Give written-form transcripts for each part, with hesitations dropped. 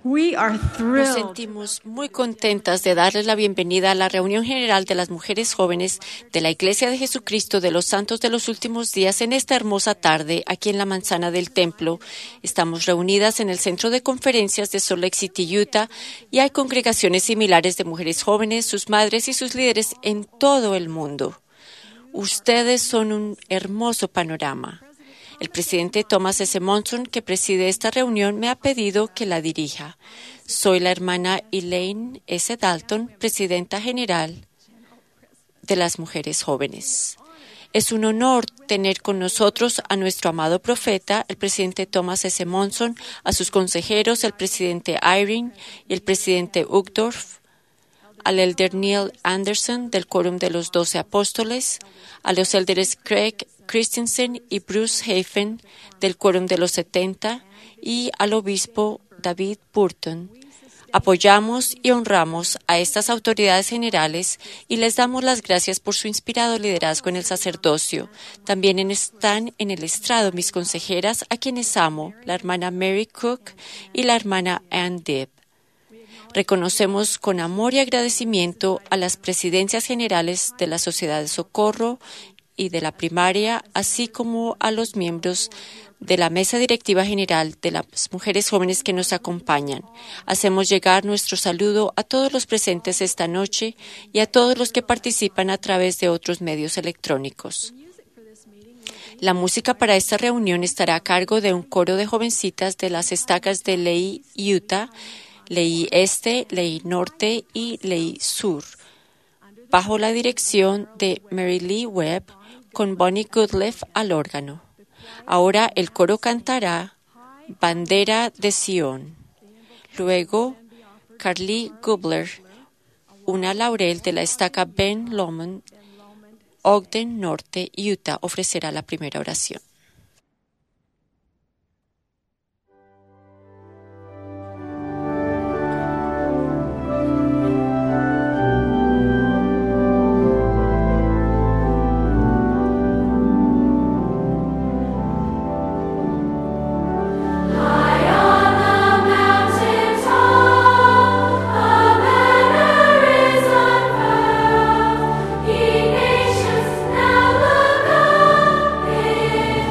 We are Nos thrilled sentimos muy contentas de darles la bienvenida a la reunión general de las mujeres jóvenes de la Iglesia de Jesucristo de los Santos de los Últimos Días en esta hermosa tarde aquí en la manzana del templo. Estamos reunidas en el centro de conferencias de Salt Lake City, Utah, y hay congregaciones similares de mujeres jóvenes, sus madres y sus líderes en todo el mundo. Ustedes son un hermoso panorama. El presidente Thomas S. Monson, que preside esta reunión, me ha pedido que la dirija. Soy la hermana Elaine S. Dalton, presidenta general de las mujeres jóvenes. Es un honor tener con nosotros a nuestro amado profeta, el presidente Thomas S. Monson, a sus consejeros, el presidente Irene y el presidente Uchtdorf, al elder Neil Anderson del Quórum de los 12 Apóstoles, a los élderes Craig Christensen y Bruce Hafen del Quórum de los 70 y al obispo David Burton. Apoyamos y honramos a estas autoridades generales y les damos las gracias por su inspirado liderazgo en el sacerdocio. También están en el estrado mis consejeras, a quienes amo, la hermana Mary Cook y la hermana Ann Dibb. Reconocemos con amor y agradecimiento a las presidencias generales de la Sociedad de Socorro y de la primaria, así como a los miembros de la Mesa Directiva General de las mujeres jóvenes que nos acompañan. Hacemos llegar nuestro saludo a todos los presentes esta noche y a todos los que participan a través de otros medios electrónicos. La música para esta reunión estará a cargo de un coro de jovencitas de las estacas de Lehi, Utah, Lehi Este, Lehi Norte y Lehi Sur, bajo la dirección de Mary Lee Webb, con Bonnie Goodleaf al órgano. Ahora el coro cantará Bandera de Sion. Luego, Carly Gubler, una laurel de la estaca Ben Lomond, Ogden Norte, Utah, ofrecerá la primera oración. Nations now look up.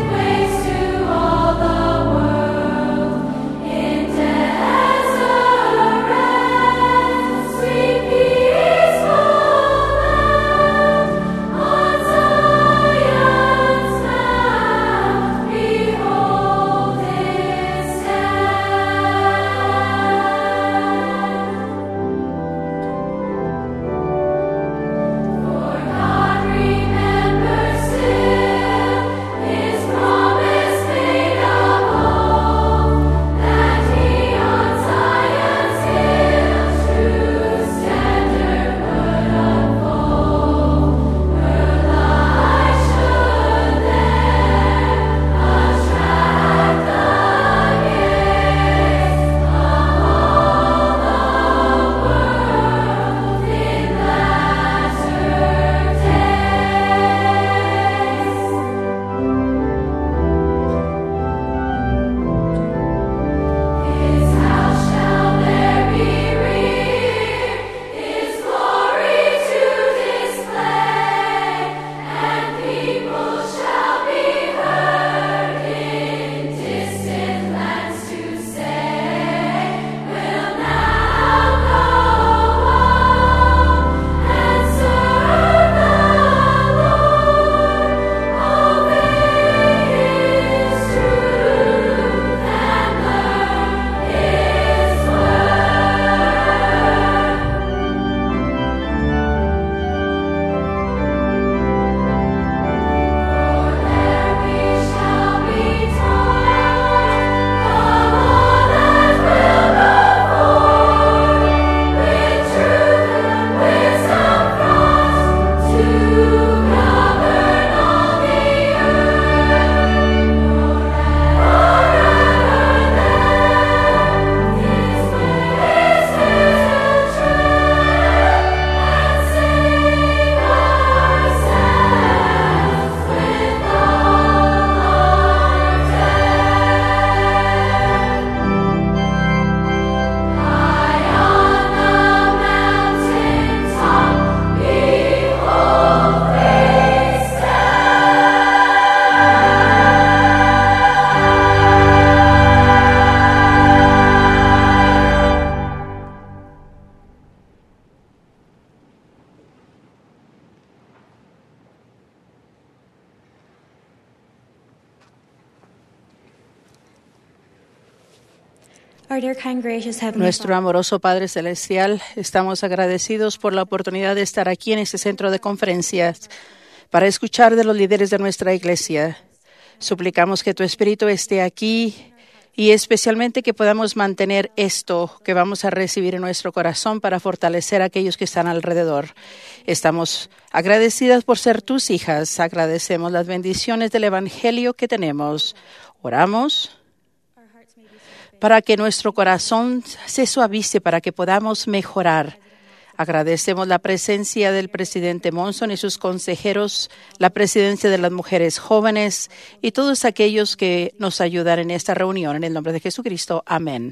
Our dear, kind, gracious Heavenly Nuestro Father, amoroso Padre Celestial, estamos agradecidos por la oportunidad de estar aquí en este centro de conferencias para escuchar de los líderes de nuestra iglesia. Suplicamos que tu Espíritu esté aquí y especialmente que podamos mantener esto que vamos a recibir en nuestro corazón para fortalecer a aquellos que están alrededor. Estamos agradecidas por ser tus hijas. Agradecemos las bendiciones del Evangelio que tenemos. Oramos para que nuestro corazón se suavice, para que podamos mejorar. Agradecemos la presencia del presidente Monson y sus consejeros, la presidencia de las mujeres jóvenes y todos aquellos que nos ayudan en esta reunión. En el nombre de Jesucristo. Amén.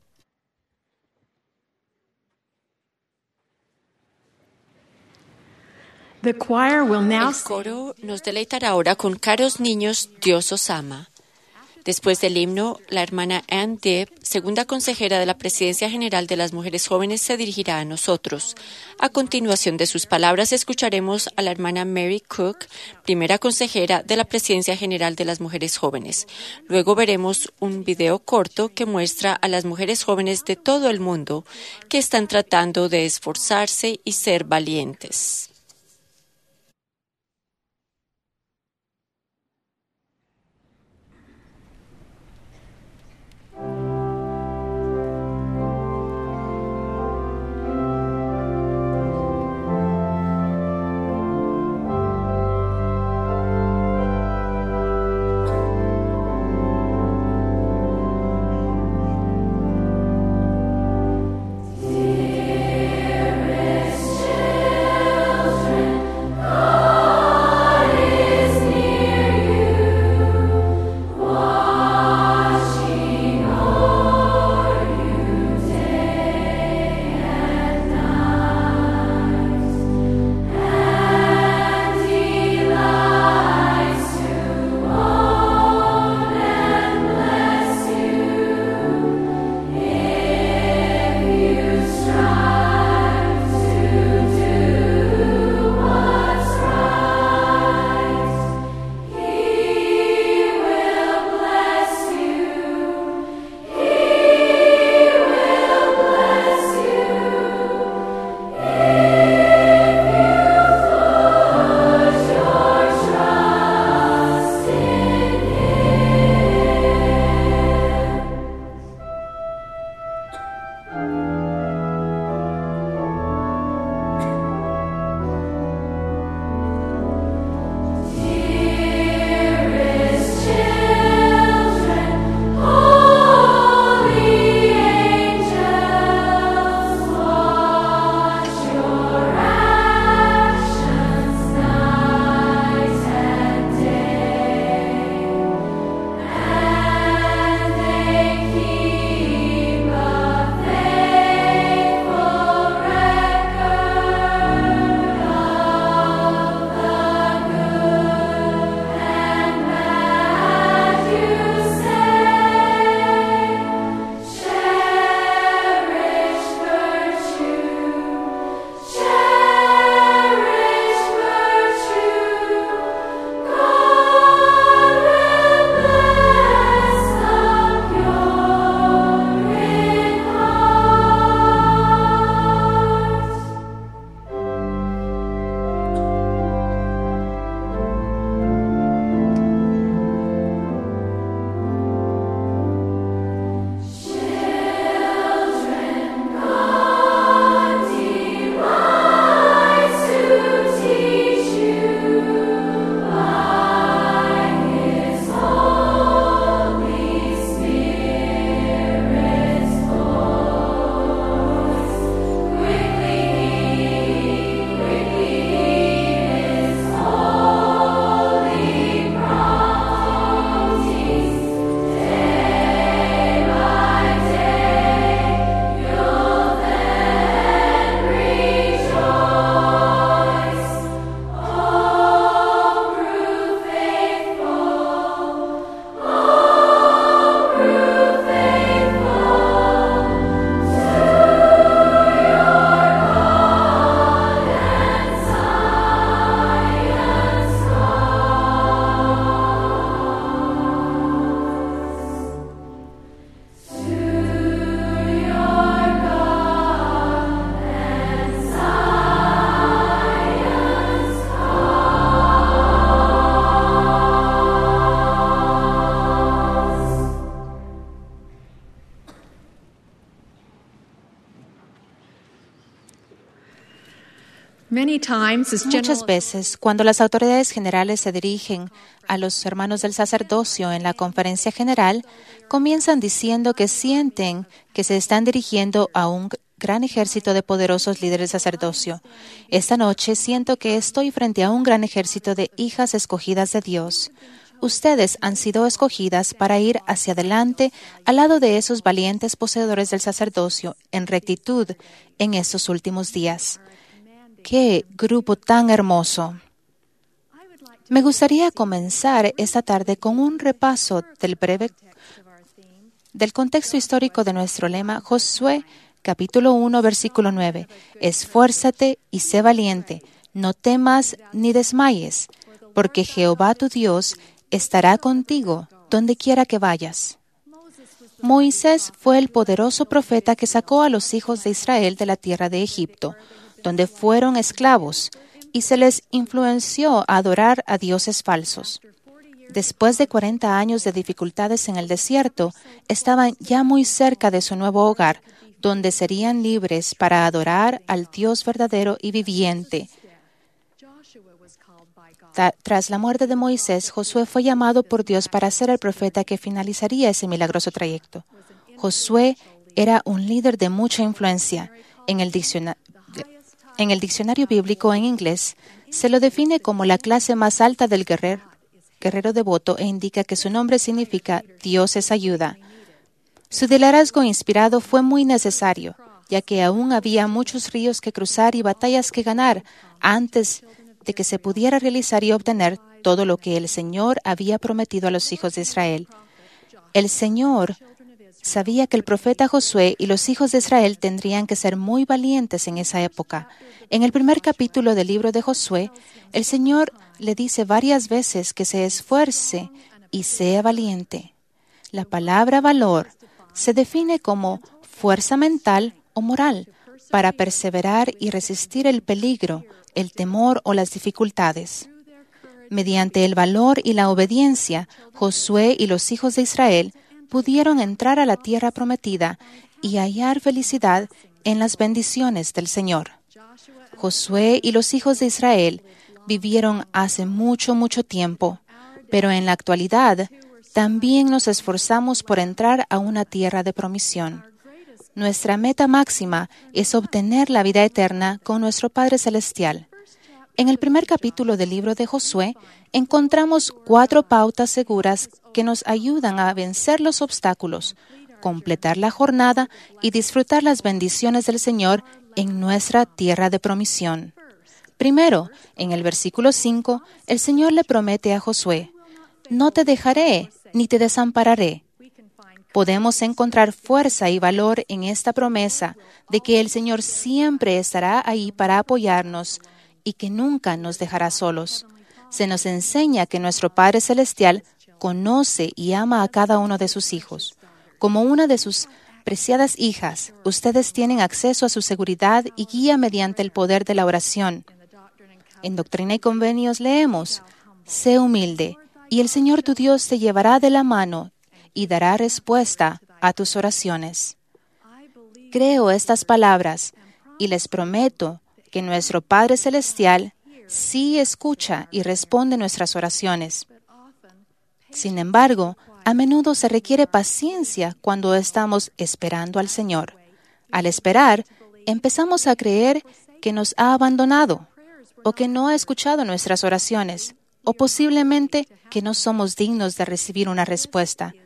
The choir will now El coro nos deleitará ahora con Caros niños, Dios os ama. Después del himno, la hermana Ann Dibb, segunda consejera de la Presidencia General de las Mujeres Jóvenes, se dirigirá a nosotros. A continuación de sus palabras, escucharemos a la hermana Mary Cook, primera consejera de la Presidencia General de las Mujeres Jóvenes. Luego veremos un video corto que muestra a las mujeres jóvenes de todo el mundo que están tratando de esforzarse y ser valientes. Dearest children, Many times, as Muchas veces, cuando las autoridades generales se dirigen a los hermanos del sacerdocio en la conferencia general, comienzan diciendo que sienten que se están dirigiendo a un gran ejército de poderosos líderes del sacerdocio. Esta noche siento que estoy frente a un gran ejército de hijas escogidas de Dios. Ustedes han sido escogidas para ir hacia adelante al lado de esos valientes poseedores del sacerdocio en rectitud en estos últimos días. ¡Qué grupo tan hermoso! Me gustaría comenzar esta tarde con un repaso del contexto histórico de nuestro lema, Josué, capítulo 1, versículo 9. Esfuérzate y sé valiente, no temas ni desmayes, porque Jehová tu Dios estará contigo donde quiera que vayas. Moisés fue el poderoso profeta que sacó a los hijos de Israel de la tierra de Egipto, donde fueron esclavos, y se les influenció a adorar a dioses falsos. Después de 40 años de dificultades en el desierto, estaban ya muy cerca de su nuevo hogar, donde serían libres para adorar al Dios verdadero y viviente. Tras la muerte de Moisés, Josué fue llamado por Dios para ser el profeta que finalizaría ese milagroso trayecto. Josué era un líder de mucha influencia. En el diccionario bíblico en inglés, se lo define como la clase más alta del guerrero devoto e indica que su nombre significa Dios es ayuda. Su liderazgo inspirado fue muy necesario, ya que aún había muchos ríos que cruzar y batallas que ganar antes de que se pudiera realizar y obtener todo lo que el Señor había prometido a los hijos de Israel. El Señor sabía que el profeta Josué y los hijos de Israel tendrían que ser muy valientes en esa época. En el primer capítulo del libro de Josué, el Señor le dice varias veces que se esfuerce y sea valiente. La palabra valor se define como fuerza mental o moral para perseverar y resistir el peligro, el temor o las dificultades. Mediante el valor y la obediencia, Josué y los hijos de Israel pudieron entrar a la tierra prometida y hallar felicidad en las bendiciones del Señor. Josué y los hijos de Israel vivieron hace mucho tiempo, pero en la actualidad también nos esforzamos por entrar a una tierra de promisión. Nuestra meta máxima es obtener la vida eterna con nuestro Padre Celestial. En el primer capítulo del libro de Josué, encontramos 4 pautas seguras que nos ayudan a vencer los obstáculos, completar la jornada y disfrutar las bendiciones del Señor en nuestra tierra de promisión. Primero, en el versículo 5, el Señor le promete a Josué: «No te dejaré ni te desampararé». Podemos encontrar fuerza y valor en esta promesa de que el Señor siempre estará ahí para apoyarnos y que nunca nos dejará solos. Se nos enseña que nuestro Padre Celestial conoce y ama a cada uno de sus hijos. Como una de sus preciadas hijas, ustedes tienen acceso a su seguridad y guía mediante el poder de la oración. En Doctrina y Convenios leemos: «Sé humilde, y el Señor tu Dios te llevará de la mano y dará respuesta a tus oraciones». Creo estas palabras y les prometo que nuestro Padre Celestial sí escucha y responde nuestras oraciones. Sin embargo, a menudo se requiere paciencia cuando estamos esperando al Señor. Al esperar, empezamos a creer que nos ha abandonado o que no ha escuchado nuestras oraciones, o posiblemente que no somos dignos de recibir una respuesta.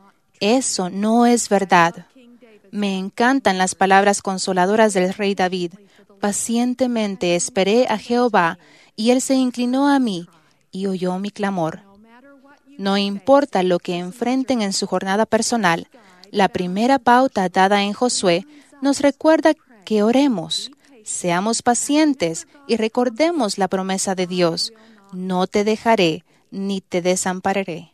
Eso no es verdad. Me encantan las palabras consoladoras del rey David. Pacientemente esperé a Jehová, y Él se inclinó a mí y oyó mi clamor. No importa lo que enfrenten en su jornada personal, la primera pauta dada en Josué nos recuerda que oremos, seamos pacientes y recordemos la promesa de Dios: «No te dejaré ni te desampararé».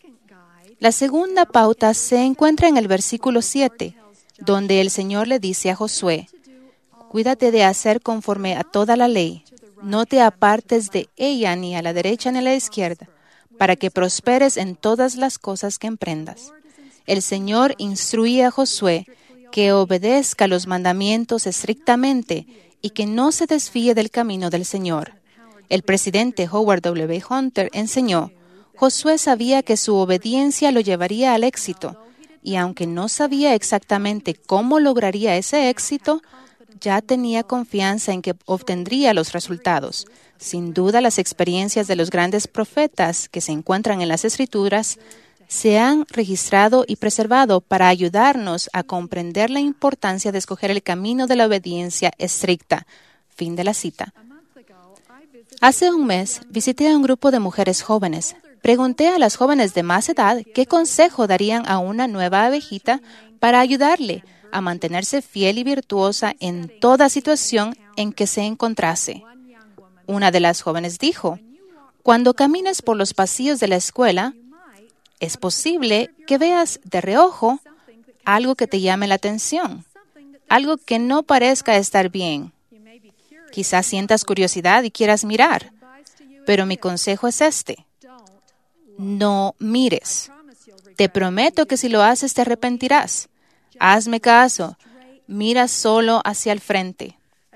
La segunda pauta se encuentra en el versículo 7, donde el Señor le dice a Josué: «Cuídate de hacer conforme a toda la ley, no te apartes de ella ni a la derecha ni a la izquierda, para que prosperes en todas las cosas que emprendas». El Señor instruye a Josué que obedezca los mandamientos estrictamente y que no se desvíe del camino del Señor. El presidente Howard W. Hunter enseñó, Josué sabía que su obediencia lo llevaría al éxito, y aunque no sabía exactamente cómo lograría ese éxito, ya tenía confianza en que obtendría los resultados. Sin duda, las experiencias de los grandes profetas que se encuentran en las Escrituras se han registrado y preservado para ayudarnos a comprender la importancia de escoger el camino de la obediencia estricta. Fin de la cita. Hace un mes visité a un grupo de mujeres jóvenes. Pregunté a las jóvenes de más edad qué consejo darían a una nueva abejita para ayudarle a mantenerse fiel y virtuosa en toda situación en que se encontrase. Una de las jóvenes dijo, cuando camines por los pasillos de la escuela, es posible que veas de reojo algo que te llame la atención, algo que no parezca estar bien. Quizás sientas curiosidad y quieras mirar, pero mi consejo es este. No mires. Te prometo que si lo haces te arrepentirás. Hazme caso. Mira solo hacia el frente.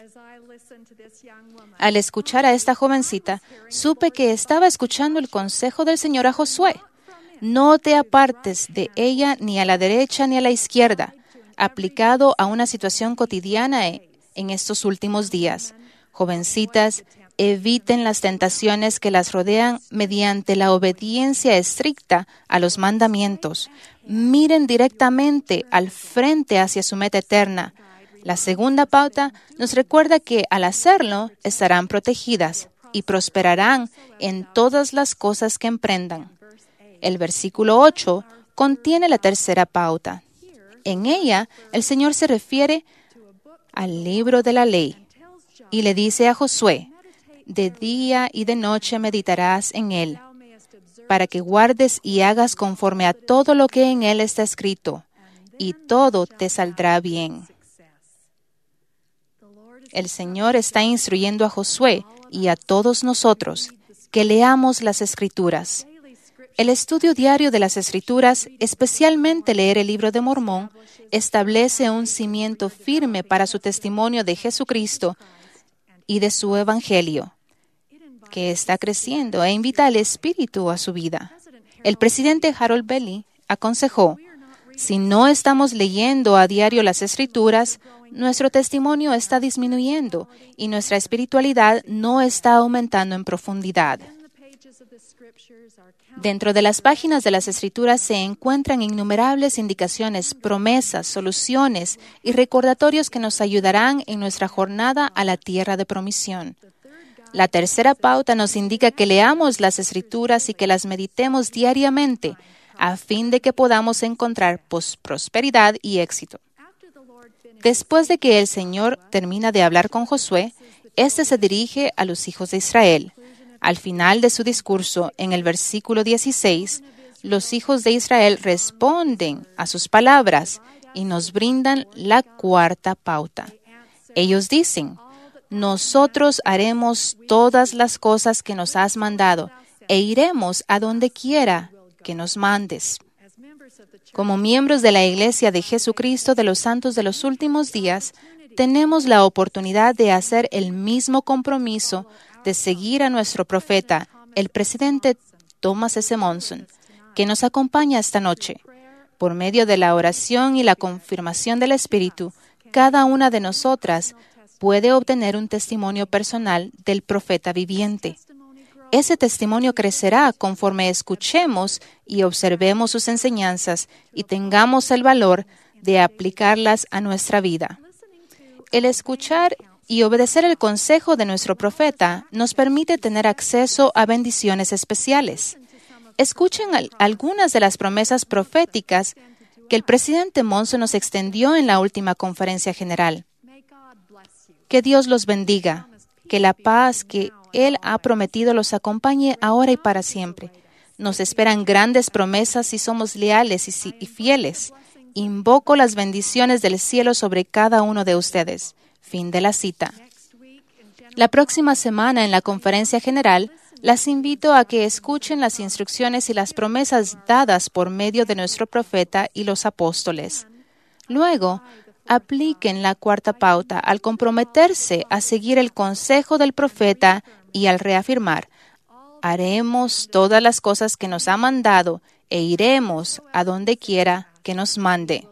Al escuchar a esta jovencita, supe que estaba escuchando el consejo del Señor a Josué. No te apartes de ella ni a la derecha ni a la izquierda, aplicado a una situación cotidiana en estos últimos días. Jovencitas, eviten las tentaciones que las rodean mediante la obediencia estricta a los mandamientos. Miren directamente al frente hacia su meta eterna. La segunda pauta nos recuerda que al hacerlo estarán protegidas y prosperarán en todas las cosas que emprendan. El versículo 8 contiene la tercera pauta. En ella, el Señor se refiere al libro de la ley y le dice a Josué, de día y de noche meditarás en él, para que guardes y hagas conforme a todo lo que en él está escrito, y todo te saldrá bien. El Señor está instruyendo a Josué y a todos nosotros que leamos las Escrituras. El estudio diario de las Escrituras, especialmente leer el libro de Mormón, establece un cimiento firme para su testimonio de Jesucristo y de su Evangelio, que está creciendo e invita al Espíritu a su vida. El presidente Harold Bailey aconsejó, si no estamos leyendo a diario las Escrituras, nuestro testimonio está disminuyendo y nuestra espiritualidad no está aumentando en profundidad. Dentro de las páginas de las Escrituras se encuentran innumerables indicaciones, promesas, soluciones y recordatorios que nos ayudarán en nuestra jornada a la tierra de promisión. La tercera pauta nos indica que leamos las Escrituras y que las meditemos diariamente a fin de que podamos encontrar prosperidad y éxito. Después de que el Señor termina de hablar con Josué, éste se dirige a los hijos de Israel. Al final de su discurso, en el versículo 16, los hijos de Israel responden a sus palabras y nos brindan la cuarta pauta. Ellos dicen, nosotros haremos todas las cosas que nos has mandado e iremos a donde quiera que nos mandes. Como miembros de la Iglesia de Jesucristo de los Santos de los Últimos Días, tenemos la oportunidad de hacer el mismo compromiso de seguir a nuestro profeta, el presidente Thomas S. Monson, que nos acompaña esta noche. Por medio de la oración y la confirmación del Espíritu, cada una de nosotras puede obtener un testimonio personal del profeta viviente. Ese testimonio crecerá conforme escuchemos y observemos sus enseñanzas y tengamos el valor de aplicarlas a nuestra vida. El escuchar y obedecer el consejo de nuestro profeta nos permite tener acceso a bendiciones especiales. Escuchen algunas de las promesas proféticas que el presidente Monson nos extendió en la última conferencia general. Que Dios los bendiga, que la paz que Él ha prometido los acompañe ahora y para siempre. Nos esperan grandes promesas si somos leales y fieles. Invoco las bendiciones del cielo sobre cada uno de ustedes. Fin de la cita. La próxima semana en la conferencia general, las invito a que escuchen las instrucciones y las promesas dadas por medio de nuestro profeta y los apóstoles. Luego, apliquen la cuarta pauta al comprometerse a seguir el consejo del profeta y al reafirmar: haremos todas las cosas que nos ha mandado e iremos a donde quiera que nos mande.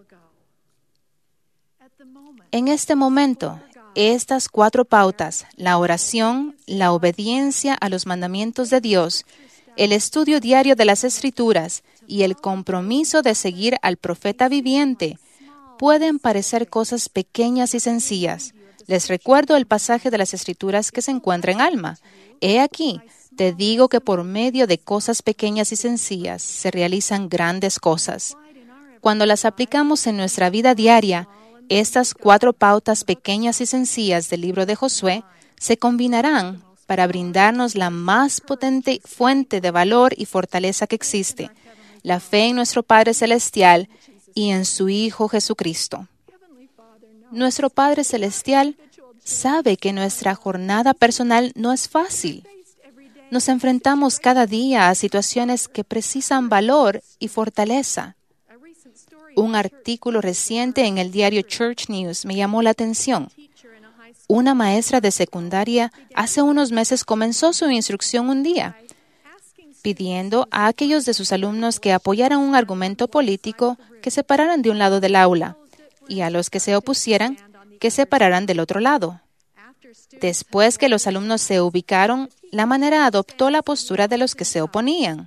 En este momento, estas 4 pautas, la oración, la obediencia a los mandamientos de Dios, el estudio diario de las Escrituras y el compromiso de seguir al profeta viviente, pueden parecer cosas pequeñas y sencillas. Les recuerdo el pasaje de las Escrituras que se encuentra en Alma. He aquí, te digo que por medio de cosas pequeñas y sencillas se realizan grandes cosas. Cuando las aplicamos en nuestra vida diaria, estas 4 pautas pequeñas y sencillas del libro de Josué se combinarán para brindarnos la más potente fuente de valor y fortaleza que existe, la fe en nuestro Padre Celestial y en su Hijo Jesucristo. Nuestro Padre Celestial sabe que nuestra jornada personal no es fácil. Nos enfrentamos cada día a situaciones que precisan valor y fortaleza. Un artículo reciente en el diario Church News me llamó la atención. Una maestra de secundaria hace unos meses comenzó su instrucción un día, pidiendo a aquellos de sus alumnos que apoyaran un argumento político que se pararan de un lado del aula y a los que se opusieran que se pararan del otro lado. Después que los alumnos se ubicaron, la manera adoptó la postura de los que se oponían.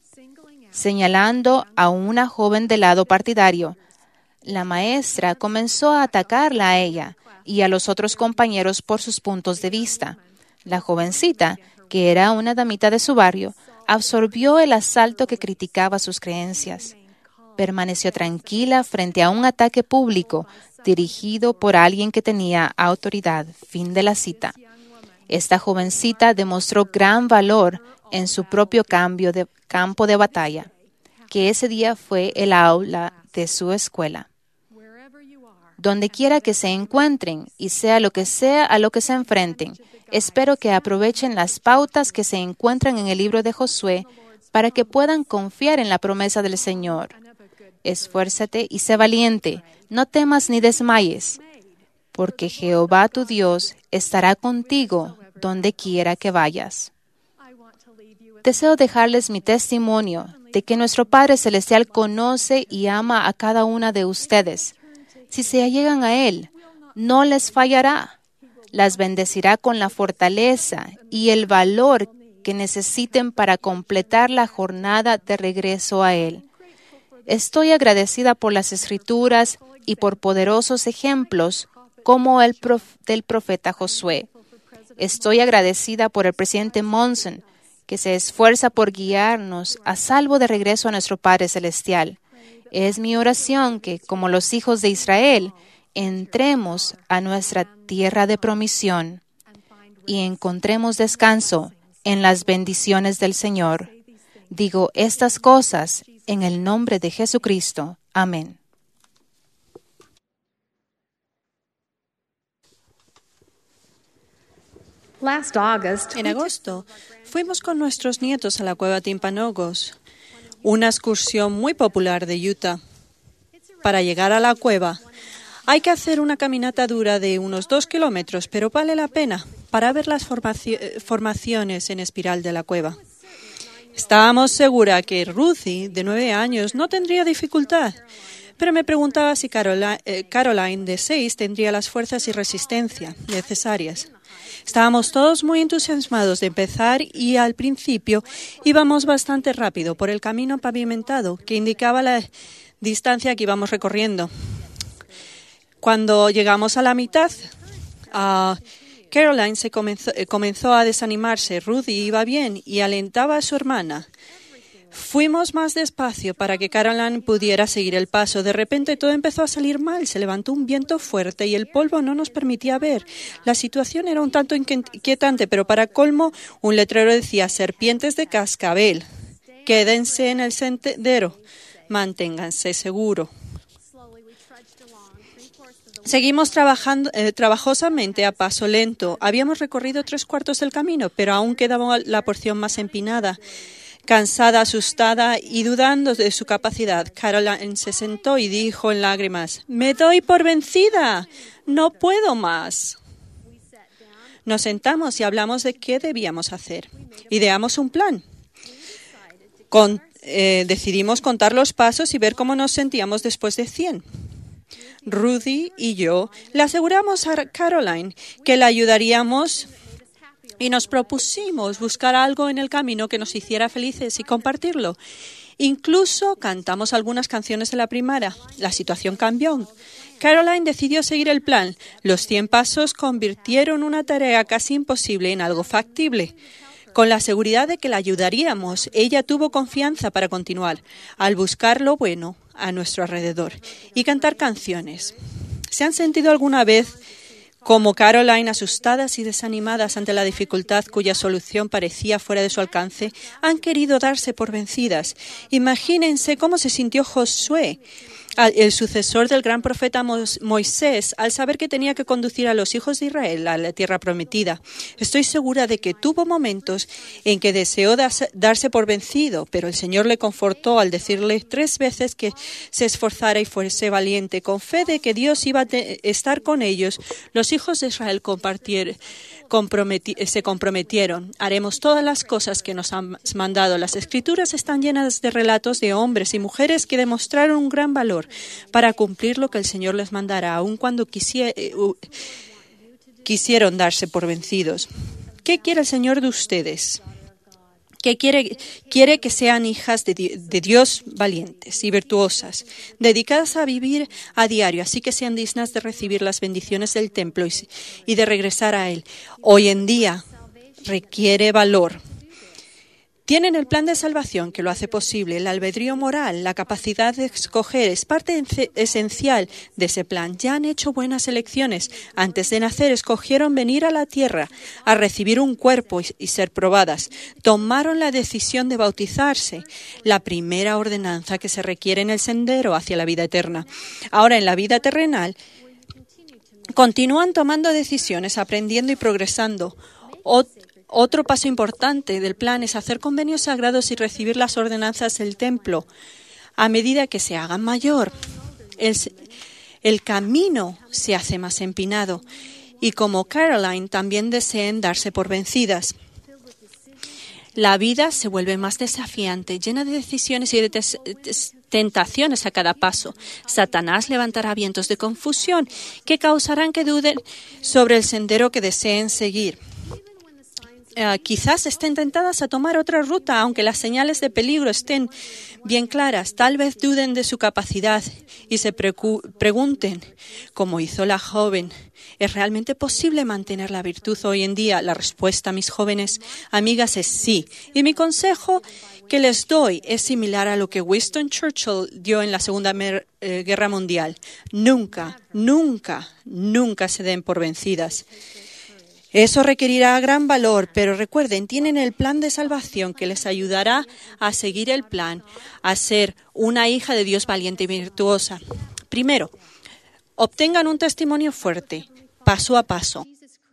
Señalando a una joven del lado partidario, la maestra comenzó a atacarla a ella y a los otros compañeros por sus puntos de vista. La jovencita, que era una damita de su barrio, absorbió el asalto que criticaba sus creencias. Permaneció tranquila frente a un ataque público dirigido por alguien que tenía autoridad. Fin de la cita. Esta jovencita demostró gran valor en su propio campo de batalla, que ese día fue el aula de su escuela. Donde quiera que se encuentren y sea a lo que se enfrenten, espero que aprovechen las pautas que se encuentran en el libro de Josué para que puedan confiar en la promesa del Señor. Esfuérzate y sé valiente, no temas ni desmayes, porque Jehová tu Dios estará contigo donde quiera que vayas. Deseo dejarles mi testimonio de que nuestro Padre Celestial conoce y ama a cada una de ustedes. Si se allegan a Él, no les fallará. Las bendecirá con la fortaleza y el valor que necesiten para completar la jornada de regreso a Él. Estoy agradecida por las Escrituras y por poderosos ejemplos como el del profeta Josué. Estoy agradecida por el presidente Monson, que se esfuerza por guiarnos a salvo de regreso a nuestro Padre Celestial. Es mi oración que, como los hijos de Israel, entremos a nuestra tierra de promisión y encontremos descanso en las bendiciones del Señor. Digo estas cosas en el nombre de Jesucristo. Amén. En agosto, fuimos con nuestros nietos a la cueva Timpanogos, una excursión muy popular de Utah. Para llegar a la cueva, hay que hacer una caminata dura de unos 2 kilómetros, pero vale la pena para ver las formaciones en espiral de la cueva. Estábamos seguras que Ruthie, de 9 años, no tendría dificultad, pero me preguntaba si Caroline, de 6, tendría las fuerzas y resistencia necesarias. Estábamos todos muy entusiasmados de empezar y al principio íbamos bastante rápido por el camino pavimentado que indicaba la distancia que íbamos recorriendo. Cuando llegamos a la mitad, Caroline comenzó a desanimarse. Ruthie iba bien y alentaba a su hermana. Fuimos más despacio para que Caroline pudiera seguir el paso. De repente todo empezó a salir mal. Se levantó un viento fuerte y el polvo no nos permitía ver. La situación era un tanto inquietante, pero para colmo, un letrero decía: serpientes de cascabel. Quédense en el sendero. Manténganse seguros. Seguimos trabajando trabajosamente a paso lento. Habíamos recorrido 3/4 del camino, pero aún quedaba la porción más empinada. Cansada, asustada y dudando de su capacidad, Caroline se sentó y dijo en lágrimas: «Me doy por vencida. No puedo más». Nos sentamos y hablamos de qué debíamos hacer. Ideamos un plan. Decidimos contar los pasos y ver cómo nos sentíamos después de 100. Rudy y yo le aseguramos a Caroline que la ayudaríamos y nos propusimos buscar algo en el camino que nos hiciera felices y compartirlo. Incluso cantamos algunas canciones de la primaria. La situación cambió. Caroline decidió seguir el plan. Los 100 pasos convirtieron una tarea casi imposible en algo factible. Con la seguridad de que la ayudaríamos, ella tuvo confianza para continuar al buscar lo bueno a nuestro alrededor y cantar canciones. ¿Se han sentido alguna vez como Caroline, asustadas y desanimadas ante la dificultad cuya solución parecía fuera de su alcance? Han querido darse por vencidas. Imagínense cómo se sintió Josué, el sucesor del gran profeta Moisés, al saber que tenía que conducir a los hijos de Israel a la tierra prometida. Estoy segura de que tuvo momentos en que deseó darse por vencido, pero el Señor le confortó al decirle 3 veces que se esforzara y fuese valiente. Con fe de que Dios iba a estar con ellos, los hijos de Israel se comprometieron. Haremos todas las cosas que nos han mandado. Las Escrituras están llenas de relatos de hombres y mujeres que demostraron un gran valor para cumplir lo que el Señor les mandara, aun cuando quisieron darse por vencidos. ¿Qué quiere el Señor de ustedes? ¿Qué quiere que sean hijas de Dios valientes y virtuosas, dedicadas a vivir a diario, así que sean dignas de recibir las bendiciones del templo y de regresar a Él? Hoy en día requiere valor. Tienen el plan de salvación que lo hace posible. El albedrío moral, la capacidad de escoger, es parte esencial de ese plan. Ya han hecho buenas elecciones. Antes de nacer, escogieron venir a la tierra a recibir un cuerpo y ser probadas. Tomaron la decisión de bautizarse, la primera ordenanza que se requiere en el sendero hacia la vida eterna. Ahora, en la vida terrenal, continúan tomando decisiones, aprendiendo y progresando. Otro paso importante del plan es hacer convenios sagrados y recibir las ordenanzas del templo. A medida que se hagan mayor, el camino se hace más empinado y, como Caroline, también desean darse por vencidas. La vida se vuelve más desafiante, llena de decisiones y de tentaciones a cada paso. Satanás levantará vientos de confusión que causarán que duden sobre el sendero que deseen seguir. Quizás estén tentadas a tomar otra ruta, aunque las señales de peligro estén bien claras. Tal vez duden de su capacidad y se pregunten, como hizo la joven, ¿es realmente posible mantener la virtud hoy en día? La respuesta, mis jóvenes amigas, es sí. Y mi consejo que les doy es similar a lo que Winston Churchill dio en la Segunda Guerra Mundial. Nunca, nunca, nunca se den por vencidas. Eso requerirá gran valor, pero recuerden, tienen el plan de salvación que les ayudará a seguir el plan, a ser una hija de Dios valiente y virtuosa. Primero, obtengan un testimonio fuerte, paso a paso.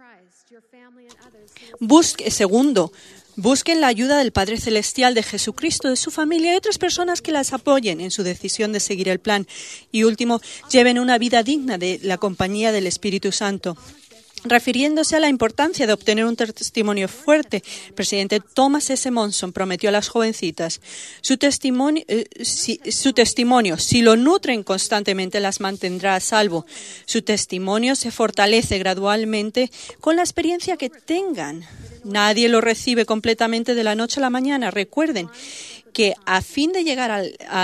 Segundo, busquen la ayuda del Padre Celestial, de Jesucristo, de su familia y otras personas que las apoyen en su decisión de seguir el plan. Y último, lleven una vida digna de la compañía del Espíritu Santo. Refiriéndose a la importancia de obtener un testimonio fuerte, el presidente Thomas S. Monson prometió a las jovencitas su testimonio, si lo nutren constantemente, las mantendrá a salvo. Su testimonio se fortalece gradualmente con la experiencia que tengan. Nadie lo recibe completamente de la noche a la mañana. Recuerden que a fin de llegar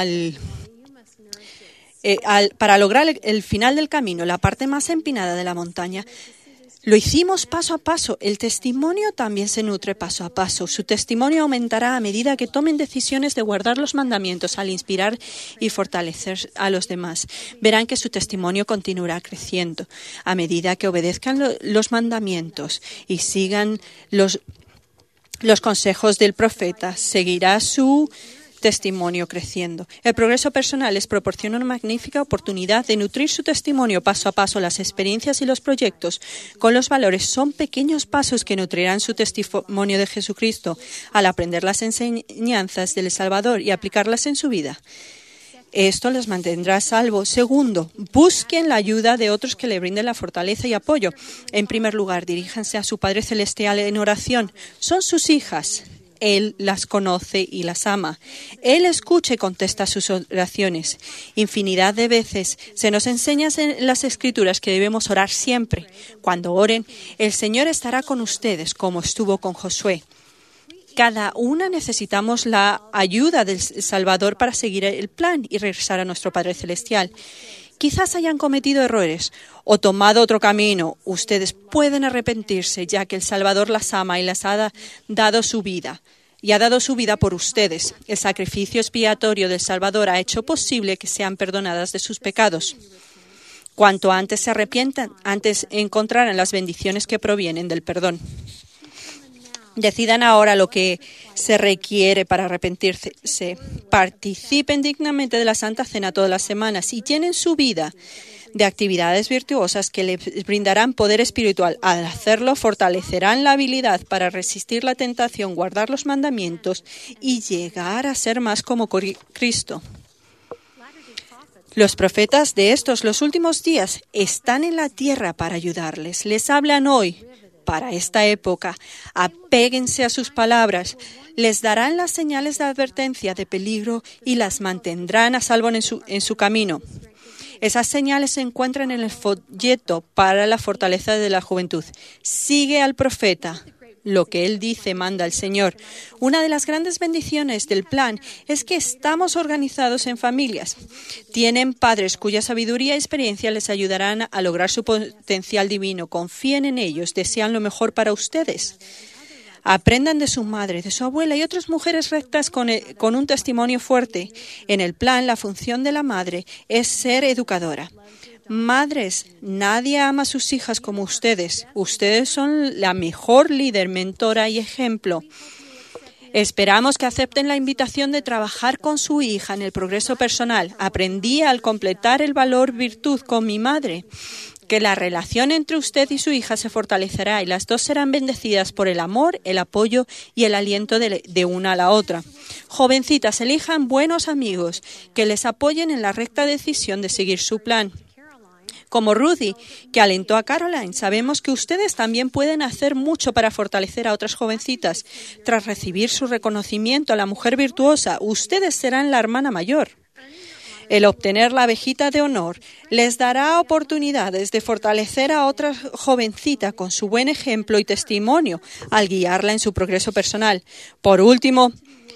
para lograr el final del camino, la parte más empinada de la montaña, lo hicimos paso a paso. El testimonio también se nutre paso a paso. Su testimonio aumentará a medida que tomen decisiones de guardar los mandamientos, al inspirar y fortalecer a los demás. Verán que su testimonio continuará creciendo a medida que obedezcan los mandamientos y sigan los consejos del profeta. Seguirá su testimonio creciendo. El progreso personal les proporciona una magnífica oportunidad de nutrir su testimonio paso a paso. Las experiencias y los proyectos con los valores son pequeños pasos que nutrirán su testimonio de Jesucristo al aprender las enseñanzas del Salvador y aplicarlas en su vida. Esto les mantendrá a salvo. Segundo, busquen la ayuda de otros que le brinden la fortaleza y apoyo. En primer lugar, diríjanse a su Padre Celestial en oración. Son sus hijas. Él las conoce y las ama. Él escucha y contesta sus oraciones. Infinidad de veces se nos enseña en las Escrituras que debemos orar siempre. Cuando oren, el Señor estará con ustedes, como estuvo con Josué. Cada una necesitamos la ayuda del Salvador para seguir el plan y regresar a nuestro Padre Celestial. Quizás hayan cometido errores o tomado otro camino. Ustedes pueden arrepentirse, ya que el Salvador las ama y les ha dado su vida. Y ha dado su vida por ustedes. El sacrificio expiatorio del Salvador ha hecho posible que sean perdonadas de sus pecados. Cuanto antes se arrepientan, antes encontrarán las bendiciones que provienen del perdón. Decidan ahora lo que se requiere para arrepentirse. Participen dignamente de la Santa Cena todas las semanas y llenen su vida de actividades virtuosas que les brindarán poder espiritual. Al hacerlo, fortalecerán la habilidad para resistir la tentación, guardar los mandamientos y llegar a ser más como Cristo. Los profetas de los últimos días están en la tierra para ayudarles. Les hablan hoy. Para esta época, apéguense a sus palabras, les darán las señales de advertencia de peligro y las mantendrán a salvo en su camino. Esas señales se encuentran en el folleto para la fortaleza de la juventud. Sigue al profeta. Lo que él dice manda el Señor. Una de las grandes bendiciones del plan es que estamos organizados en familias. Tienen padres cuya sabiduría y experiencia les ayudarán a lograr su potencial divino. Confíen en ellos, desean lo mejor para ustedes. Aprendan de su madre, de su abuela y otras mujeres rectas con un testimonio fuerte. En el plan, la función de la madre es ser educadora. Madres, nadie ama a sus hijas como ustedes. Ustedes son la mejor líder, mentora y ejemplo. Esperamos que acepten la invitación de trabajar con su hija en el progreso personal. Aprendí al completar el valor virtud con mi madre, que la relación entre usted y su hija se fortalecerá y las dos serán bendecidas por el amor, el apoyo y el aliento de una a la otra. Jovencitas, elijan buenos amigos que les apoyen en la recta decisión de seguir su plan. Como Ruthie, que alentó a Caroline, sabemos que ustedes también pueden hacer mucho para fortalecer a otras jovencitas. Tras recibir su reconocimiento a la mujer virtuosa, ustedes serán la hermana mayor. El obtener la abejita de honor les dará oportunidades de fortalecer a otra jovencita con su buen ejemplo y testimonio al guiarla en su progreso personal. Por último,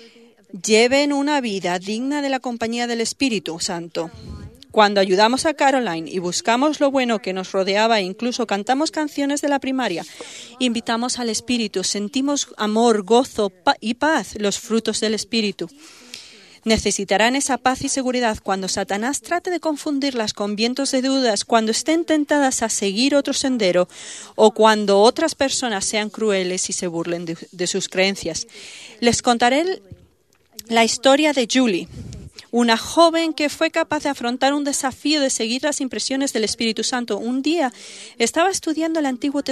lleven una vida digna de la compañía del Espíritu Santo. Cuando ayudamos a Caroline y buscamos lo bueno que nos rodeaba e incluso cantamos canciones de la primaria, invitamos al Espíritu, sentimos amor, gozo y paz, los frutos del Espíritu. Necesitarán esa paz y seguridad cuando Satanás trate de confundirlas con vientos de dudas, cuando estén tentadas a seguir otro sendero o cuando otras personas sean crueles y se burlen de sus creencias. Les contaré la historia de Julie, una joven que fue capaz de afrontar un desafío de seguir las impresiones del Espíritu Santo. Un día estaba estudiando el Antiguo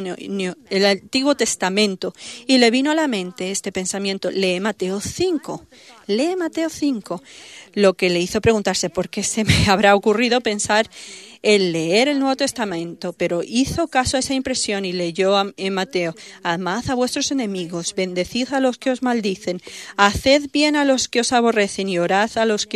Testamento y le vino a la mente este pensamiento: lee Mateo 5. Lee Mateo 5. Lo que le hizo preguntarse por qué se me habrá ocurrido pensar en leer el Nuevo Testamento, pero hizo caso a esa impresión y leyó en Mateo: amad a vuestros enemigos, bendecid a los que os maldicen, haced bien a los que os aborrecen y orad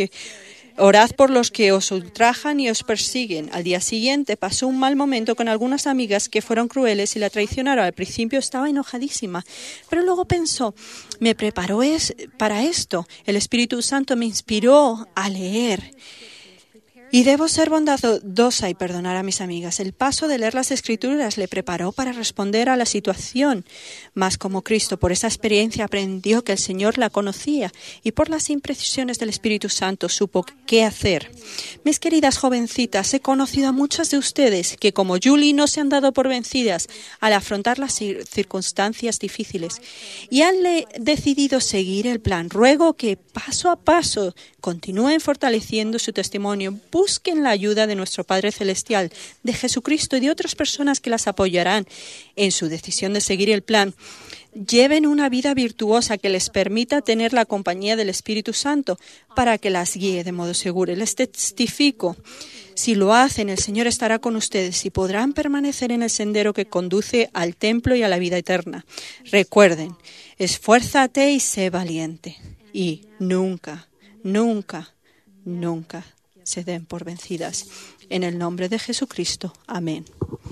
por los que os ultrajan y os persiguen. Al día siguiente pasó un mal momento con algunas amigas que fueron crueles y la traicionaron. Al principio estaba enojadísima, pero luego pensó: me preparó para esto. El Espíritu Santo me inspiró a leer. Y debo ser bondadosa y perdonar a mis amigas. El paso de leer las Escrituras le preparó para responder a la situación. Mas como Cristo, por esa experiencia, aprendió que el Señor la conocía y por las imprecisiones del Espíritu Santo supo qué hacer. Mis queridas jovencitas, he conocido a muchas de ustedes que, como Julie, no se han dado por vencidas al afrontar las circunstancias difíciles y han decidido seguir el plan. Ruego que paso a paso continúen fortaleciendo su testimonio. Busquen la ayuda de nuestro Padre Celestial, de Jesucristo y de otras personas que las apoyarán en su decisión de seguir el plan. Lleven una vida virtuosa que les permita tener la compañía del Espíritu Santo para que las guíe de modo seguro. Les testifico, si lo hacen, el Señor estará con ustedes y podrán permanecer en el sendero que conduce al templo y a la vida eterna. Recuerden, esfuérzate y sé valiente. Y nunca, nunca, nunca se den por vencidas. En el nombre de Jesucristo. Amén.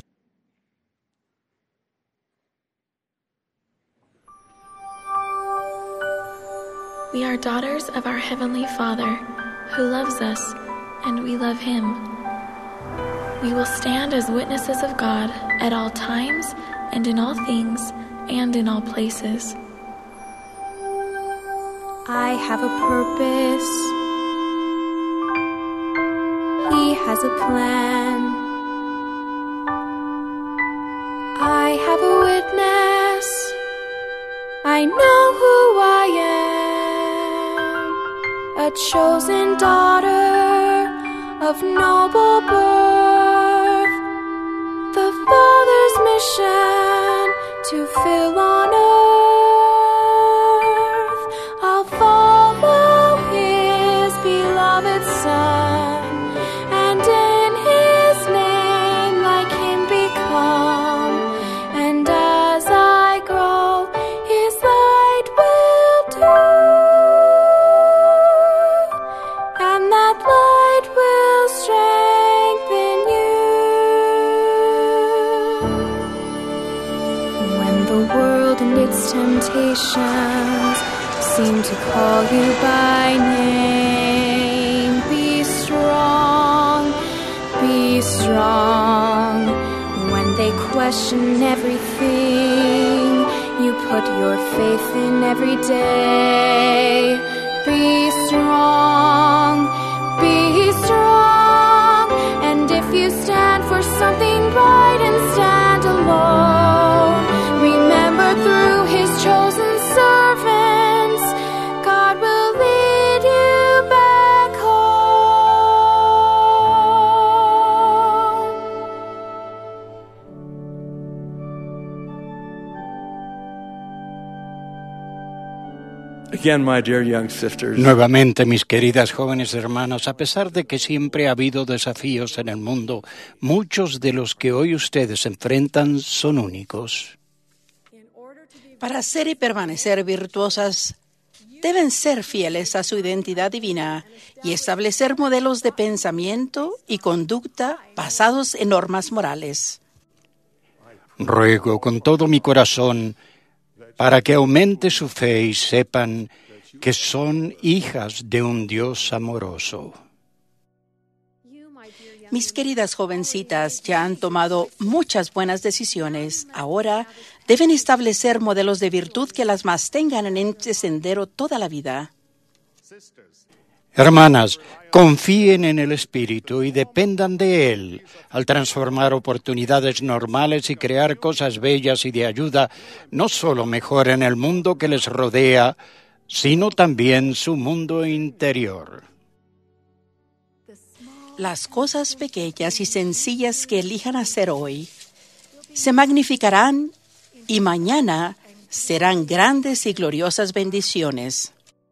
We are daughters of our Heavenly Father, who loves us, and we love Him. We will stand as witnesses of God at all times, and in all things, and in all places. I have a purpose. He has a plan. I have a witness. I know who I am, a chosen daughter of noble birth. The Father's mission to fill on earth. I'll follow His beloved Son, and in His name like Him become. And as I grow, His light will do, and that light will strengthen you. When the world and its temptations seem to call you by name, be strong, be strong. When they question everything you put your faith in every day, be strong, be strong. And if you stand for something right and stand alone, remember through His chosen servants, God will lead you back home. Again, my dear young sisters, Nuevamente, mis queridas jóvenes hermanas, a pesar de que siempre ha habido desafíos en el mundo, muchos de los que hoy ustedes enfrentan son únicos. Para ser y permanecer virtuosas, deben ser fieles a su identidad divina y establecer modelos de pensamiento y conducta basados en normas morales. Ruego con todo mi corazón para que aumente su fe y sepan que son hijas de un Dios amoroso. Mis queridas jovencitas ya han tomado muchas buenas decisiones. Ahora deben establecer modelos de virtud que las mantengan en este sendero toda la vida. Hermanas, confíen en el Espíritu y dependan de Él al transformar oportunidades normales y crear cosas bellas y de ayuda, no solo mejoren el mundo que les rodea, sino también su mundo interior. Las cosas pequeñas y sencillas que elijan hacer hoy se magnificarán y mañana serán grandes y gloriosas bendiciones.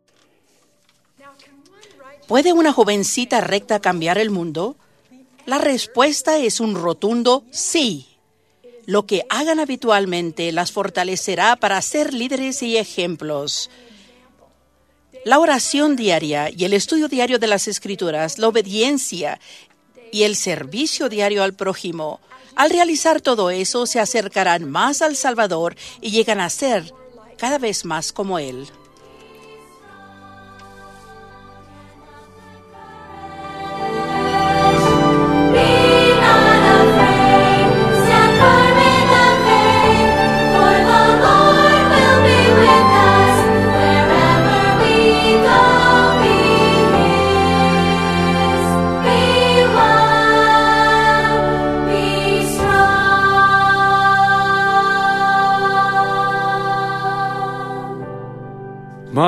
¿Puede una jovencita recta cambiar el mundo? La respuesta es un rotundo sí. Lo que hagan habitualmente las fortalecerá para ser líderes y ejemplos. La oración diaria y el estudio diario de las Escrituras, la obediencia y el servicio diario al prójimo. Al realizar todo eso, se acercarán más al Salvador y llegan a ser cada vez más como Él.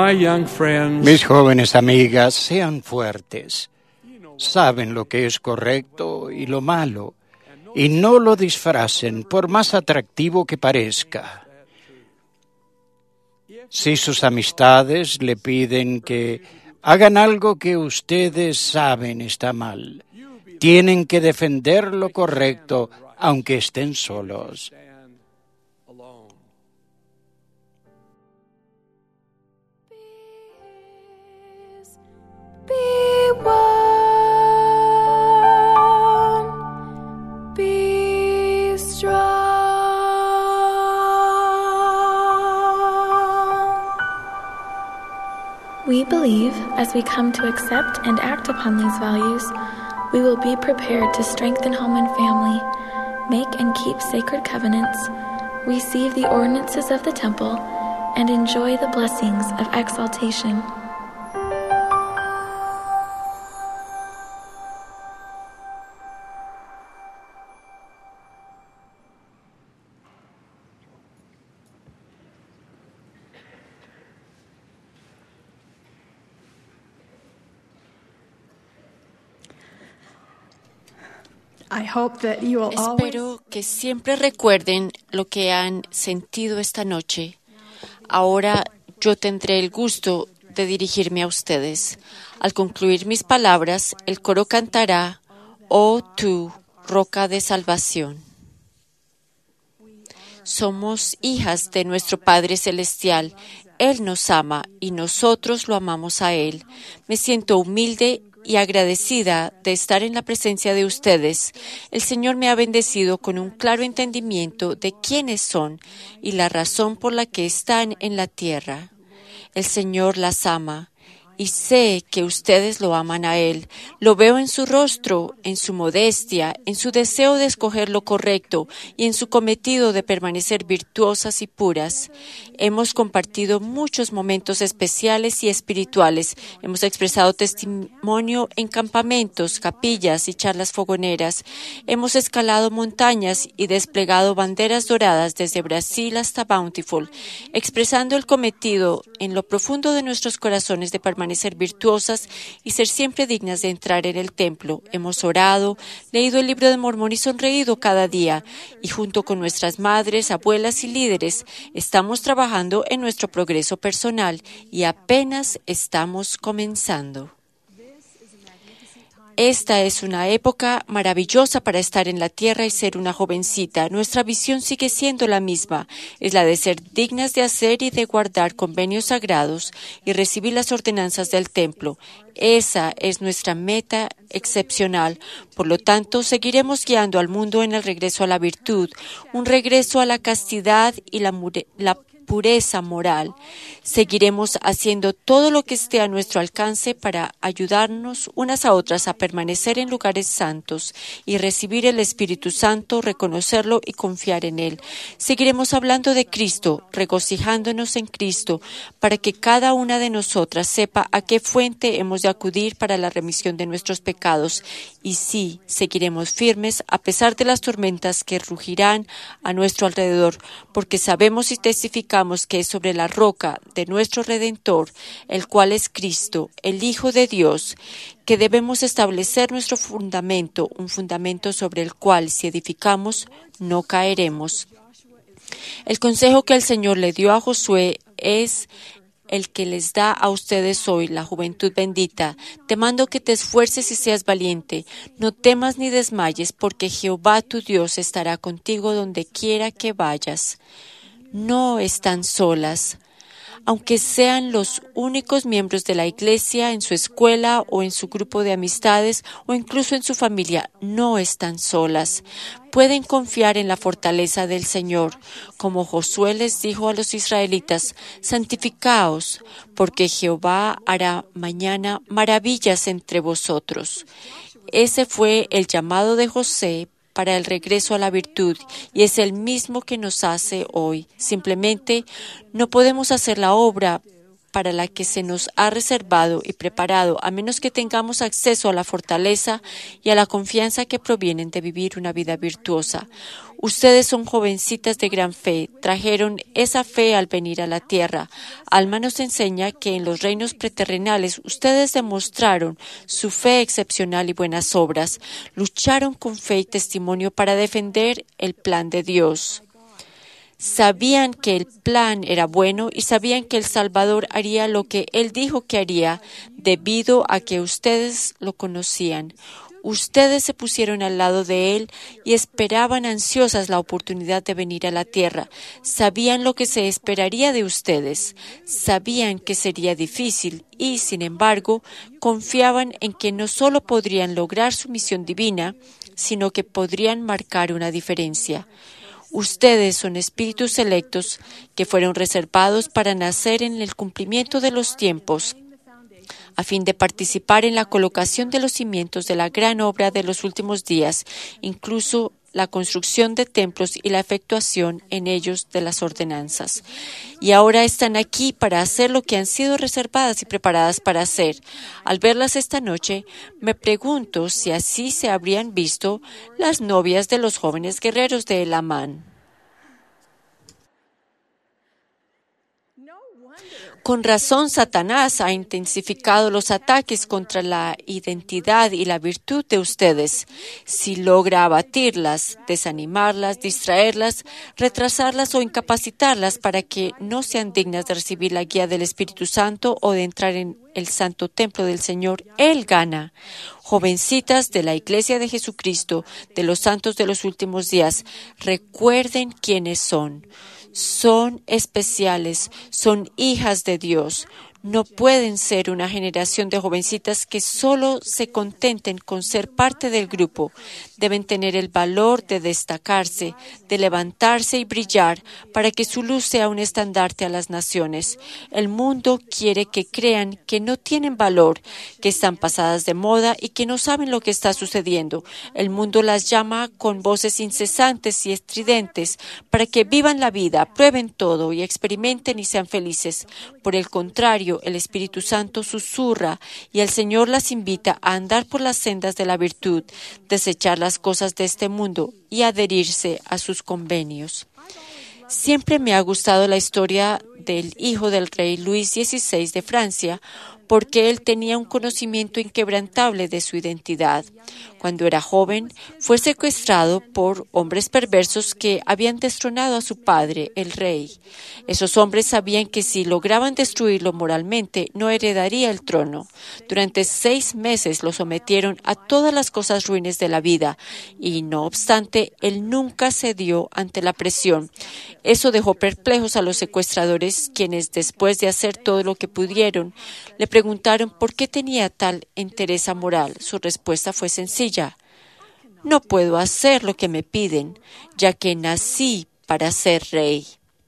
my young friends, Mis jóvenes amigas, sean fuertes. Saben lo que es correcto y lo malo, y no lo disfracen por más atractivo que parezca. Si sus amistades le piden que hagan algo que ustedes saben está mal, tienen que defender lo correcto aunque estén solos. Be one, be strong. We believe, as we come to accept and act upon these values, we will be prepared to strengthen home and family, make and keep sacred covenants, receive the ordinances of the temple, and enjoy the blessings of exaltation. I hope that you will always Espero que siempre recuerden lo que han sentido esta noche. Ahora yo tendré el gusto de dirigirme a ustedes. Al concluir mis palabras, el coro cantará, «Oh tú, roca de salvación». Somos hijas de nuestro Padre Celestial. Él nos ama y nosotros lo amamos a Él. Me siento humilde y agradecida de estar en la presencia de ustedes. El Señor me ha bendecido con un claro entendimiento de quiénes son y la razón por la que están en la tierra. El Señor las ama y sé que ustedes lo aman a Él. Lo veo en su rostro, en su modestia, en su deseo de escoger lo correcto y en su cometido de permanecer virtuosas y puras. Hemos compartido muchos momentos especiales y espirituales. Hemos expresado testimonio en campamentos, capillas y charlas fogoneras. Hemos escalado montañas y desplegado banderas doradas desde Brasil hasta Bountiful, expresando el cometido en lo profundo de nuestros corazones de permanecer virtuosas y ser siempre dignas de entrar en el templo. Hemos orado, leído el libro de Mormón y sonreído cada día. Y junto con nuestras madres, abuelas y líderes, estamos trabajando en nuestro progreso personal y apenas estamos comenzando. Esta es una época maravillosa para estar en la tierra y ser una jovencita. Nuestra visión sigue siendo la misma, es la de ser dignas de hacer y de guardar convenios sagrados y recibir las ordenanzas del templo. Esa es nuestra meta excepcional. Por lo tanto, seguiremos guiando al mundo en el regreso a la virtud, un regreso a la castidad y la pureza moral. Seguiremos haciendo todo lo que esté a nuestro alcance para ayudarnos unas a otras a permanecer en lugares santos y recibir el Espíritu Santo, reconocerlo y confiar en Él. Seguiremos hablando de Cristo, regocijándonos en Cristo, para que cada una de nosotras sepa a qué fuente hemos de acudir para la remisión de nuestros pecados. Y sí, seguiremos firmes a pesar de las tormentas que rugirán a nuestro alrededor, porque sabemos y testificamos que es sobre la roca de nuestro Redentor, el cual es Cristo, el Hijo de Dios, que debemos establecer nuestro fundamento, un fundamento sobre el cual, si edificamos, no caeremos. El consejo que el Señor le dio a Josué es el que les da a ustedes hoy, la juventud bendita. Te mando que te esfuerces y seas valiente. No temas ni desmayes, porque Jehová tu Dios estará contigo donde quiera que vayas. No están solas. Aunque sean los únicos miembros de la iglesia, en su escuela o en su grupo de amistades o incluso en su familia, no están solas. Pueden confiar en la fortaleza del Señor. Como Josué les dijo a los israelitas, santificaos, porque Jehová hará mañana maravillas entre vosotros. Ese fue el llamado de José para el regreso a la virtud, y es el mismo que nos hace hoy. Simplemente no podemos hacer la obra para la que se nos ha reservado y preparado, a menos que tengamos acceso a la fortaleza y a la confianza que provienen de vivir una vida virtuosa. Ustedes son jovencitas de gran fe, trajeron esa fe al venir a la tierra. Alma nos enseña que en los reinos preterrenales ustedes demostraron su fe excepcional y buenas obras, lucharon con fe y testimonio para defender el plan de Dios. Sabían que el plan era bueno y sabían que el Salvador haría lo que Él dijo que haría debido a que ustedes lo conocían. Ustedes se pusieron al lado de Él y esperaban ansiosas la oportunidad de venir a la tierra. Sabían lo que se esperaría de ustedes. Sabían que sería difícil y, sin embargo, confiaban en que no solo podrían lograr su misión divina, sino que podrían marcar una diferencia. Ustedes son espíritus selectos que fueron reservados para nacer en el cumplimiento de los tiempos, a fin de participar en la colocación de los cimientos de la gran obra de los últimos días, incluso la construcción de templos y la efectuación en ellos de las ordenanzas. Y ahora están aquí para hacer lo que han sido reservadas y preparadas para hacer. Al verlas esta noche, me pregunto si así se habrían visto las novias de los jóvenes guerreros de Elamán. Con razón, Satanás ha intensificado los ataques contra la identidad y la virtud de ustedes. Si logra abatirlas, desanimarlas, distraerlas, retrasarlas o incapacitarlas para que no sean dignas de recibir la guía del Espíritu Santo o de entrar en el santo templo del Señor, Él gana. Jovencitas de la Iglesia de Jesucristo, de los santos de los últimos días, recuerden quiénes son. Son especiales, son hijas de Dios. No pueden ser una generación de jovencitas que solo se contenten con ser parte del grupo. Deben tener el valor de destacarse, de levantarse y brillar para que su luz sea un estandarte a las naciones. El mundo quiere que crean que no tienen valor, que están pasadas de moda y que no saben lo que está sucediendo. El mundo las llama con voces incesantes y estridentes para que vivan la vida, prueben todo y experimenten y sean felices. Por el contrario, el Espíritu Santo susurra y el Señor las invita a andar por las sendas de la virtud, desechar las cosas de este mundo y adherirse a sus convenios. Siempre me ha gustado la historia del hijo del rey Luis XVI de Francia, porque él tenía un conocimiento inquebrantable de su identidad. Cuando era joven, fue secuestrado por hombres perversos que habían destronado a su padre, el rey. Esos hombres sabían que si lograban destruirlo moralmente, no heredaría el trono. Durante 6 meses lo sometieron a todas las cosas ruines de la vida, y no obstante, él nunca cedió ante la presión. Eso dejó perplejos a los secuestradores, quienes, después de hacer todo lo que pudieron, le preguntaron por qué tenía tal entereza moral. Su respuesta fue sencilla: no puedo hacer lo que me piden, ya que nací para ser rey.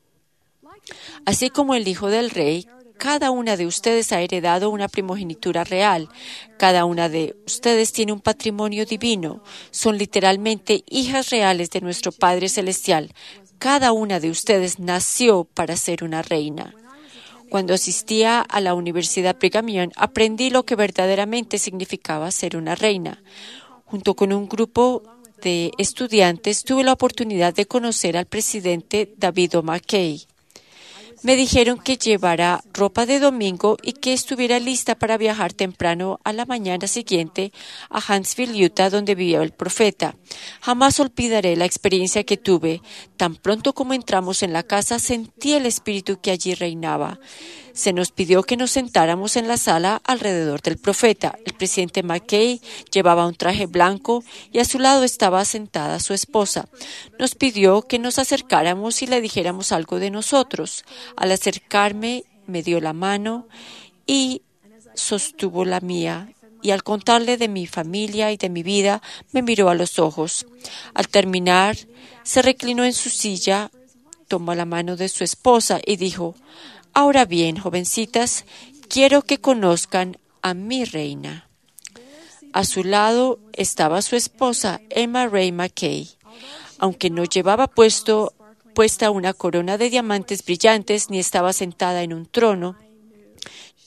Así como el hijo del rey, cada una de ustedes ha heredado una primogenitura real. Cada una de ustedes tiene un patrimonio divino. Son literalmente hijas reales de nuestro Padre Celestial. Cada una de ustedes nació para ser una reina. Cuando asistía a la Universidad Brigham Young, aprendí lo que verdaderamente significaba ser una reina. Junto con un grupo de estudiantes, tuve la oportunidad de conocer al presidente David O. McKay. Me dijeron que llevara ropa de domingo y que estuviera lista para viajar temprano a la mañana siguiente a Huntsville, Utah, donde vivía el profeta. Jamás olvidaré la experiencia que tuve. Tan pronto como entramos en la casa, sentí el espíritu que allí reinaba. Se nos pidió que nos sentáramos en la sala alrededor del profeta. El presidente McKay llevaba un traje blanco y a su lado estaba sentada su esposa. Nos pidió que nos acercáramos y le dijéramos algo de nosotros. Al acercarme, me dio la mano y sostuvo la mía. Y al contarle de mi familia y de mi vida, me miró a los ojos. Al terminar, se reclinó en su silla, tomó la mano de su esposa y dijo: ahora bien, jovencitas, quiero que conozcan a mi reina. A su lado estaba su esposa, Emma Ray McKay. Aunque no llevaba puesta una corona de diamantes brillantes ni estaba sentada en un trono,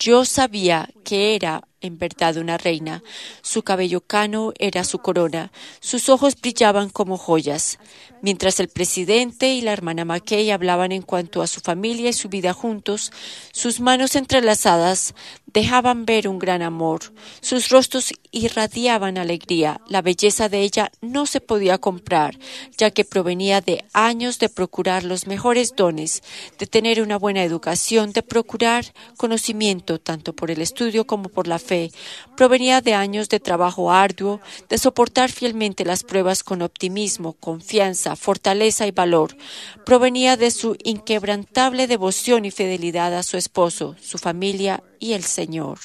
Yo sabía que era en verdad una reina. Su cabello cano era su corona. Sus ojos brillaban como joyas. Mientras el presidente y la hermana McKay hablaban en cuanto a su familia y su vida juntos, sus manos entrelazadas dejaban ver un gran amor. Sus rostros irradiaban alegría. La belleza de ella no se podía comprar, ya que provenía de años de procurar los mejores dones, de tener una buena educación, de procurar conocimiento tanto por el estudio como por la fe. Provenía de años de trabajo arduo, de soportar fielmente las pruebas con optimismo, confianza, fortaleza y valor. Provenía de su inquebrantable devoción y fidelidad a su esposo, su familia y el Señor.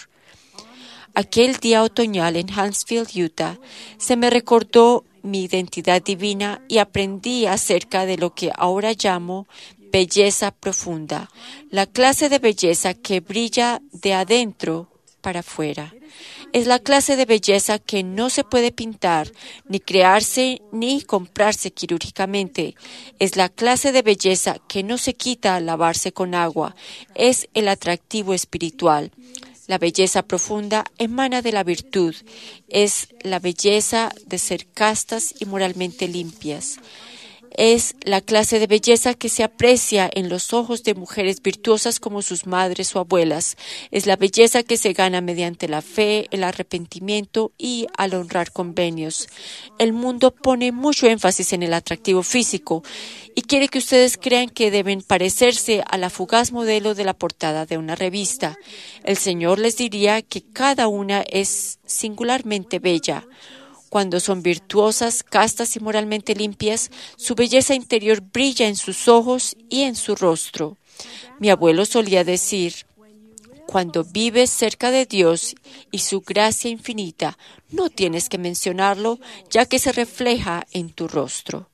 Aquel día otoñal en Huntsville, Utah, se me recordó mi identidad divina y aprendí acerca de lo que ahora llamo belleza profunda, la clase de belleza que brilla de adentro para afuera. Es la clase de belleza que no se puede pintar, ni crearse, ni comprarse quirúrgicamente. Es la clase de belleza que no se quita al lavarse con agua. Es el atractivo espiritual. La belleza profunda emana de la virtud. Es la belleza de ser castas y moralmente limpias. Es la clase de belleza que se aprecia en los ojos de mujeres virtuosas como sus madres o abuelas. Es la belleza que se gana mediante la fe, el arrepentimiento y al honrar convenios. El mundo pone mucho énfasis en el atractivo físico y quiere que ustedes crean que deben parecerse a la fugaz modelo de la portada de una revista. El Señor les diría que cada una es singularmente bella. Cuando son virtuosas, castas y moralmente limpias, su belleza interior brilla en sus ojos y en su rostro. Mi abuelo solía decir, cuando vives cerca de Dios y su gracia infinita, no tienes que mencionarlo, ya que se refleja en tu rostro.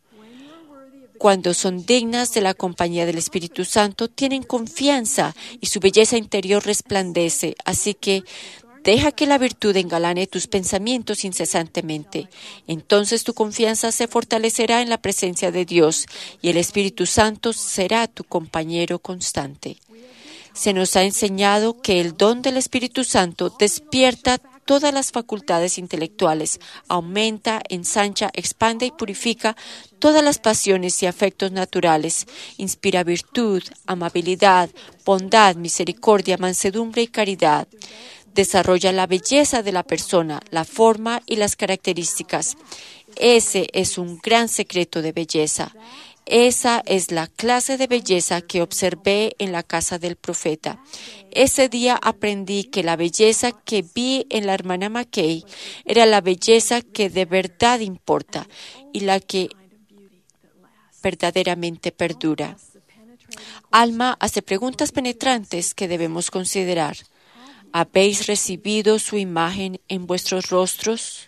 Cuando son dignas de la compañía del Espíritu Santo, tienen confianza y su belleza interior resplandece, así que deja que la virtud engalane tus pensamientos incesantemente. Entonces tu confianza se fortalecerá en la presencia de Dios y el Espíritu Santo será tu compañero constante. Se nos ha enseñado que el don del Espíritu Santo despierta todas las facultades intelectuales, aumenta, ensancha, expande y purifica todas las pasiones y afectos naturales, inspira virtud, amabilidad, bondad, misericordia, mansedumbre y caridad. Desarrolla la belleza de la persona, la forma y las características. Ese es un gran secreto de belleza. Esa es la clase de belleza que observé en la casa del profeta. Ese día aprendí que la belleza que vi en la hermana McKay era la belleza que de verdad importa y la que verdaderamente perdura. Alma hace preguntas penetrantes que debemos considerar. ¿Habéis recibido su imagen en vuestros rostros?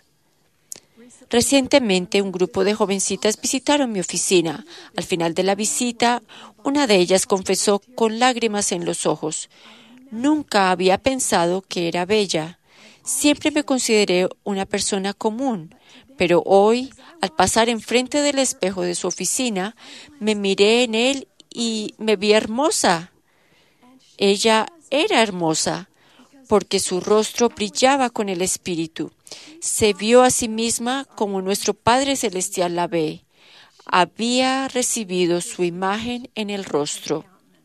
Recientemente, un grupo de jovencitas visitaron mi oficina. Al final de la visita, una de ellas confesó con lágrimas en los ojos: nunca había pensado que era bella. Siempre me consideré una persona común, pero hoy, al pasar enfrente del espejo de su oficina, me miré en él y me vi hermosa. Ella era hermosa, porque su rostro brillaba con el Espíritu. Se vio a sí misma como nuestro Padre Celestial la ve. Había recibido su imagen en el rostro.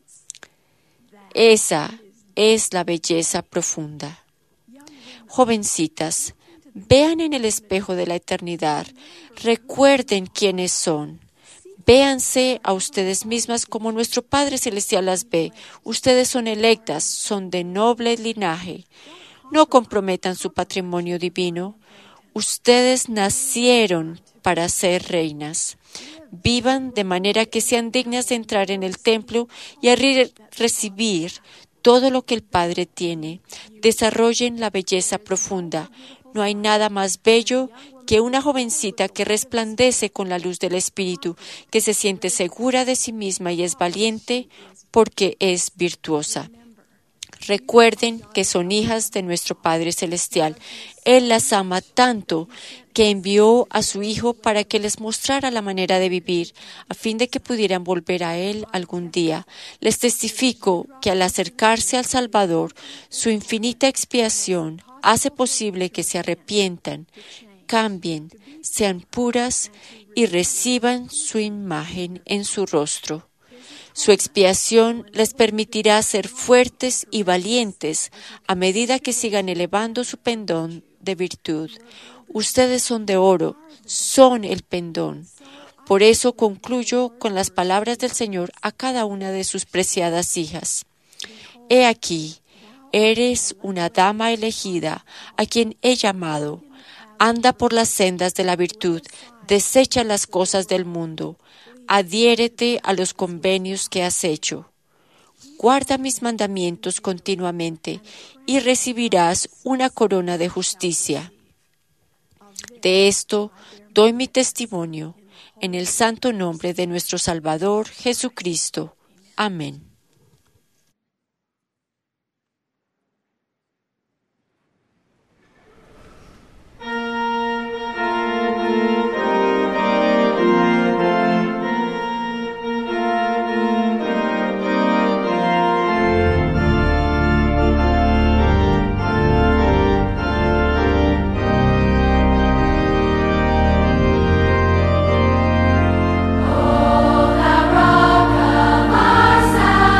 Esa es la belleza profunda. Jovencitas, vean en el espejo de la eternidad. Recuerden quiénes son. Véanse a ustedes mismas como nuestro Padre Celestial las ve. Ustedes son electas, son de noble linaje. No comprometan su patrimonio divino. Ustedes nacieron para ser reinas. Vivan de manera que sean dignas de entrar en el templo y a recibir todo lo que el Padre tiene. Desarrollen la belleza profunda. No hay nada más bello que una jovencita que resplandece con la luz del Espíritu, que se siente segura de sí misma y es valiente porque es virtuosa. Recuerden que son hijas de nuestro Padre Celestial. Él las ama tanto que envió a su Hijo para que les mostrara la manera de vivir, a fin de que pudieran volver a Él algún día. Les testifico que al acercarse al Salvador, su infinita expiación hace posible que se arrepientan, cambien, sean puras y reciban su imagen en su rostro. Su expiación les permitirá ser fuertes y valientes a medida que sigan elevando su pendón de virtud. Ustedes son de oro, son el pendón. Por eso concluyo con las palabras del Señor a cada una de sus preciadas hijas. He aquí, eres una dama elegida a quien he llamado. Anda por las sendas de la virtud, desecha las cosas del mundo. Adhiérete a los convenios que has hecho. Guarda mis mandamientos continuamente y recibirás una corona de justicia. De esto doy mi testimonio en el santo nombre de nuestro Salvador Jesucristo. Amén. Rock of our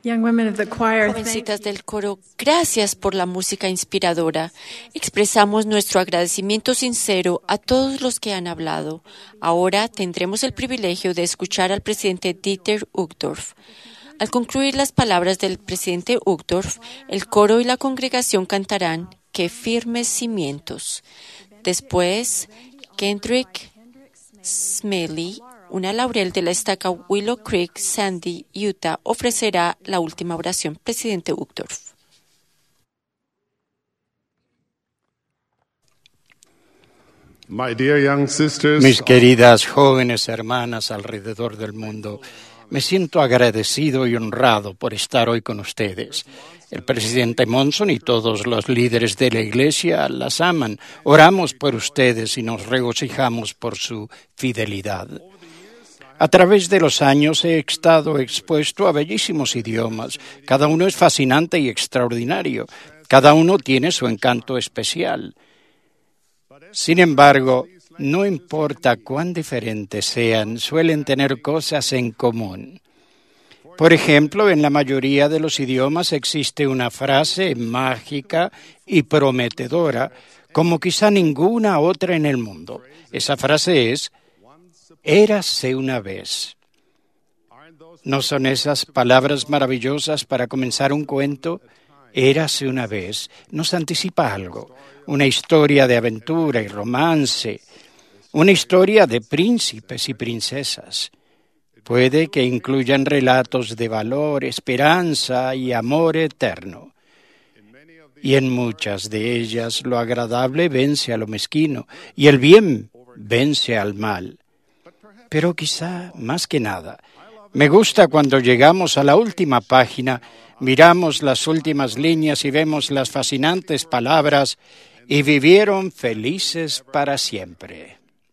Young women of the choir, Jovencitas del coro, gracias por la música inspiradora. Expresamos nuestro agradecimiento sincero a todos los que han hablado. Ahora tendremos el privilegio de escuchar al presidente Dieter Uchtdorf. Al concluir las palabras del presidente Uchtdorf, el coro y la congregación cantarán "Qué firmes cimientos". Después, Kendrick Smalley, una laurel de la estaca Willow Creek, Sandy, Utah, ofrecerá la última oración. Presidente Uchtdorf. Mis queridas jóvenes hermanas alrededor del mundo, me siento agradecido y honrado por estar hoy con ustedes. El presidente Monson y todos los líderes de la Iglesia las aman. Oramos por ustedes y nos regocijamos por su fidelidad. A través de los años he estado expuesto a bellísimos idiomas. Cada uno es fascinante y extraordinario. Cada uno tiene su encanto especial. Sin embargo, no importa cuán diferentes sean, suelen tener cosas en común. Por ejemplo, en la mayoría de los idiomas existe una frase mágica y prometedora, como quizá ninguna otra en el mundo. Esa frase es: érase una vez. ¿No son esas palabras maravillosas para comenzar un cuento? Érase una vez. Nos anticipa algo, una historia de aventura y romance, una historia de príncipes y princesas. Puede que incluyan relatos de valor, esperanza y amor eterno. Y en muchas de ellas lo agradable vence a lo mezquino y el bien vence al mal. Pero quizá, más que nada, me gusta cuando llegamos a la última página, miramos las últimas líneas y vemos las fascinantes palabras: y vivieron felices para siempre.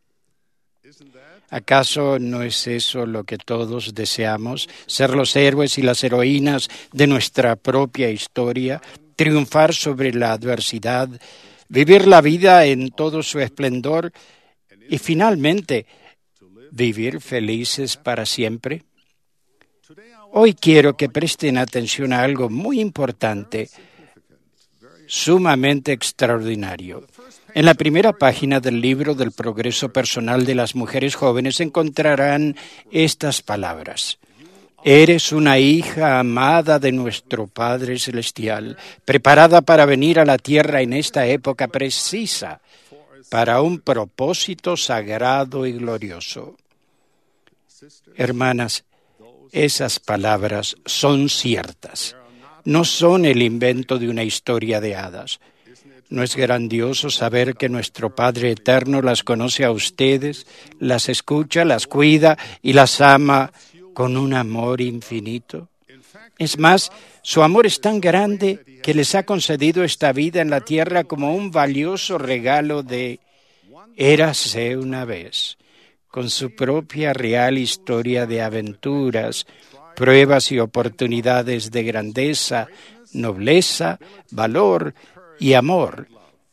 ¿Acaso no es eso lo que todos deseamos? Ser los héroes y las heroínas de nuestra propia historia, triunfar sobre la adversidad, vivir la vida en todo su esplendor y finalmente vivir felices para siempre. Hoy quiero que presten atención a algo muy importante, sumamente extraordinario. En la primera página del libro del progreso personal de las mujeres jóvenes encontrarán estas palabras: eres una hija amada de nuestro Padre Celestial, preparada para venir a la tierra en esta época precisa, para un propósito sagrado y glorioso. Hermanas, esas palabras son ciertas. No son el invento de una historia de hadas. ¿No es grandioso saber que nuestro Padre Eterno las conoce a ustedes, las escucha, las cuida y las ama con un amor infinito? Es más, su amor es tan grande que les ha concedido esta vida en la tierra como un valioso regalo de érase una vez, con su propia real historia de aventuras, pruebas y oportunidades de grandeza, nobleza, valor y amor.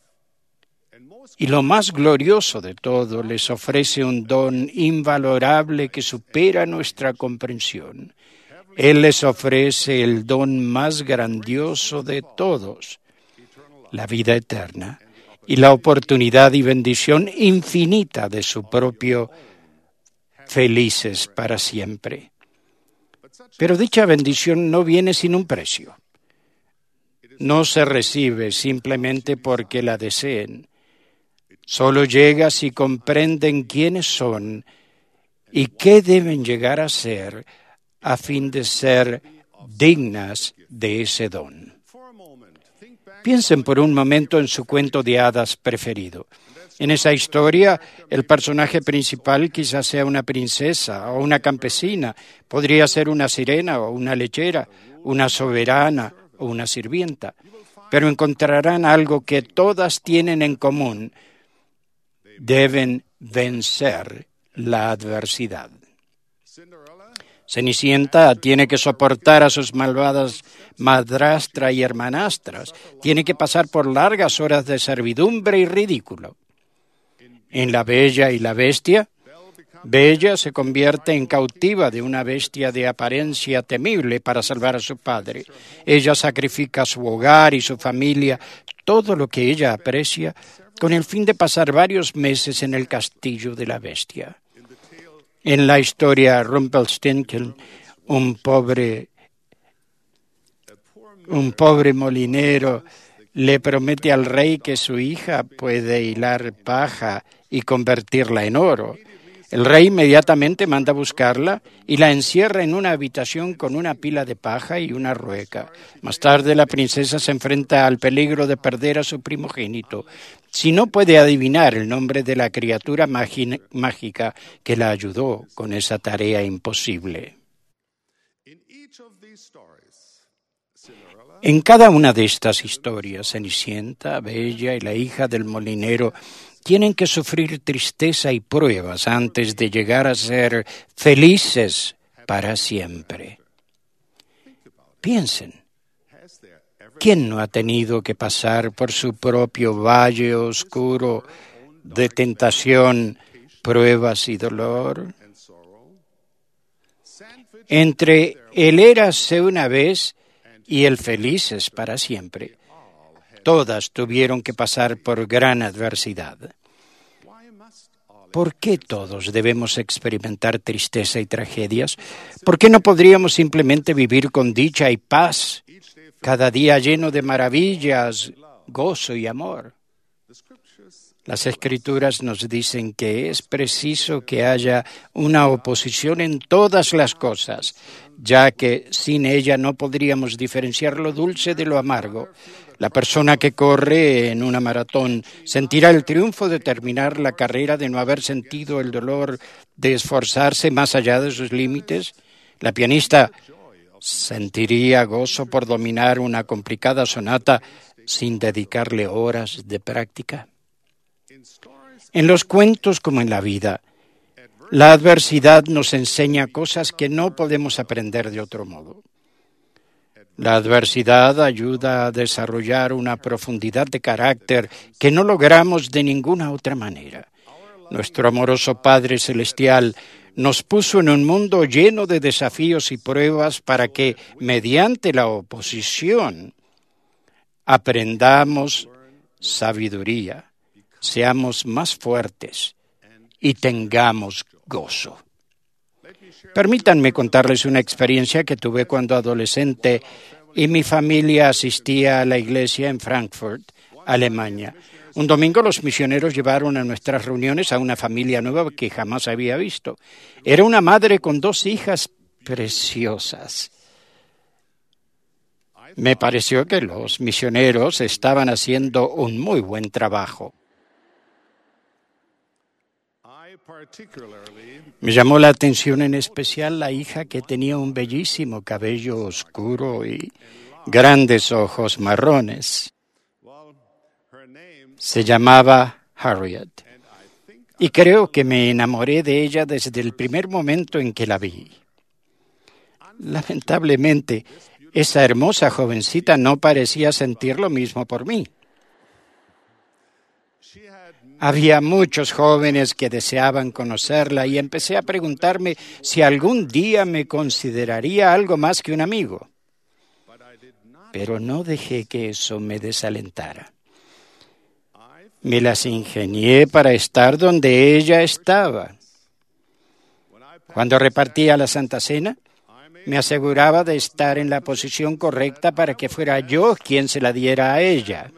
Y lo más glorioso de todo, les ofrece un don invalorable que supera nuestra comprensión. Él les ofrece el don más grandioso de todos, la vida eterna, y la oportunidad y bendición infinita de su propio felices para siempre. Pero dicha bendición no viene sin un precio. No se recibe simplemente porque la deseen. Solo llega si comprenden quiénes son y qué deben llegar a ser a fin de ser dignas de ese don. Piensen por un momento en su cuento de hadas preferido. En esa historia, el personaje principal quizás sea una princesa o una campesina, podría ser una sirena o una lechera, una soberana o una sirvienta, pero encontrarán algo que todas tienen en común: deben vencer la adversidad. Cenicienta tiene que soportar a sus malvadas madrastra y hermanastras, tiene que pasar por largas horas de servidumbre y ridículo. En La Bella y la Bestia, Bella se convierte en cautiva de una bestia de apariencia temible para salvar a su padre. Ella sacrifica su hogar y su familia, todo lo que ella aprecia, con el fin de pasar varios meses en el castillo de la bestia. En la historia, Rumpelstiltskin, un pobre molinero, le promete al rey que su hija puede hilar paja y convertirla en oro. El rey inmediatamente manda buscarla y la encierra en una habitación con una pila de paja y una rueca. Más tarde la princesa se enfrenta al peligro de perder a su primogénito si no puede adivinar el nombre de la criatura mágica que la ayudó con esa tarea imposible. En cada una de estas historias, Cenicienta, Bella y la hija del molinero tienen que sufrir tristeza y pruebas antes de llegar a ser felices para siempre. Piensen, ¿quién no ha tenido que pasar por su propio valle oscuro de tentación, pruebas y dolor? Entre el érase una vez y el felices para siempre, todas tuvieron que pasar por gran adversidad. ¿Por qué todos debemos experimentar tristeza y tragedias? ¿Por qué no podríamos simplemente vivir con dicha y paz, cada día lleno de maravillas, gozo y amor? Las Escrituras nos dicen que es preciso que haya una oposición en todas las cosas, ya que sin ella no podríamos diferenciar lo dulce de lo amargo. La persona que corre en una maratón sentirá el triunfo de terminar la carrera, de no haber sentido el dolor de esforzarse más allá de sus límites. La pianista sentiría gozo por dominar una complicada sonata sin dedicarle horas de práctica. En los cuentos como en la vida, la adversidad nos enseña cosas que no podemos aprender de otro modo. La adversidad ayuda a desarrollar una profundidad de carácter que no logramos de ninguna otra manera. Nuestro amoroso Padre Celestial nos puso en un mundo lleno de desafíos y pruebas para que, mediante la oposición, aprendamos sabiduría, seamos más fuertes y tengamos gozo. Permítanme contarles una experiencia que tuve cuando adolescente y mi familia asistía a la iglesia en Frankfurt, Alemania. Un domingo los misioneros llevaron a nuestras reuniones a una familia nueva que jamás había visto. Era una madre con 2 hijas preciosas. Me pareció que los misioneros estaban haciendo un muy buen trabajo. Me llamó la atención en especial la hija que tenía un bellísimo cabello oscuro y grandes ojos marrones. Se llamaba Harriet y creo que me enamoré de ella desde el primer momento en que la vi. Lamentablemente, esa hermosa jovencita no parecía sentir lo mismo por mí. Había muchos jóvenes que deseaban conocerla y empecé a preguntarme si algún día me consideraría algo más que un amigo. Pero no dejé que eso me desalentara. Me las ingenié para estar donde ella estaba. Cuando repartía la Santa Cena, me aseguraba de estar en la posición correcta para que fuera yo quien se la diera a ella.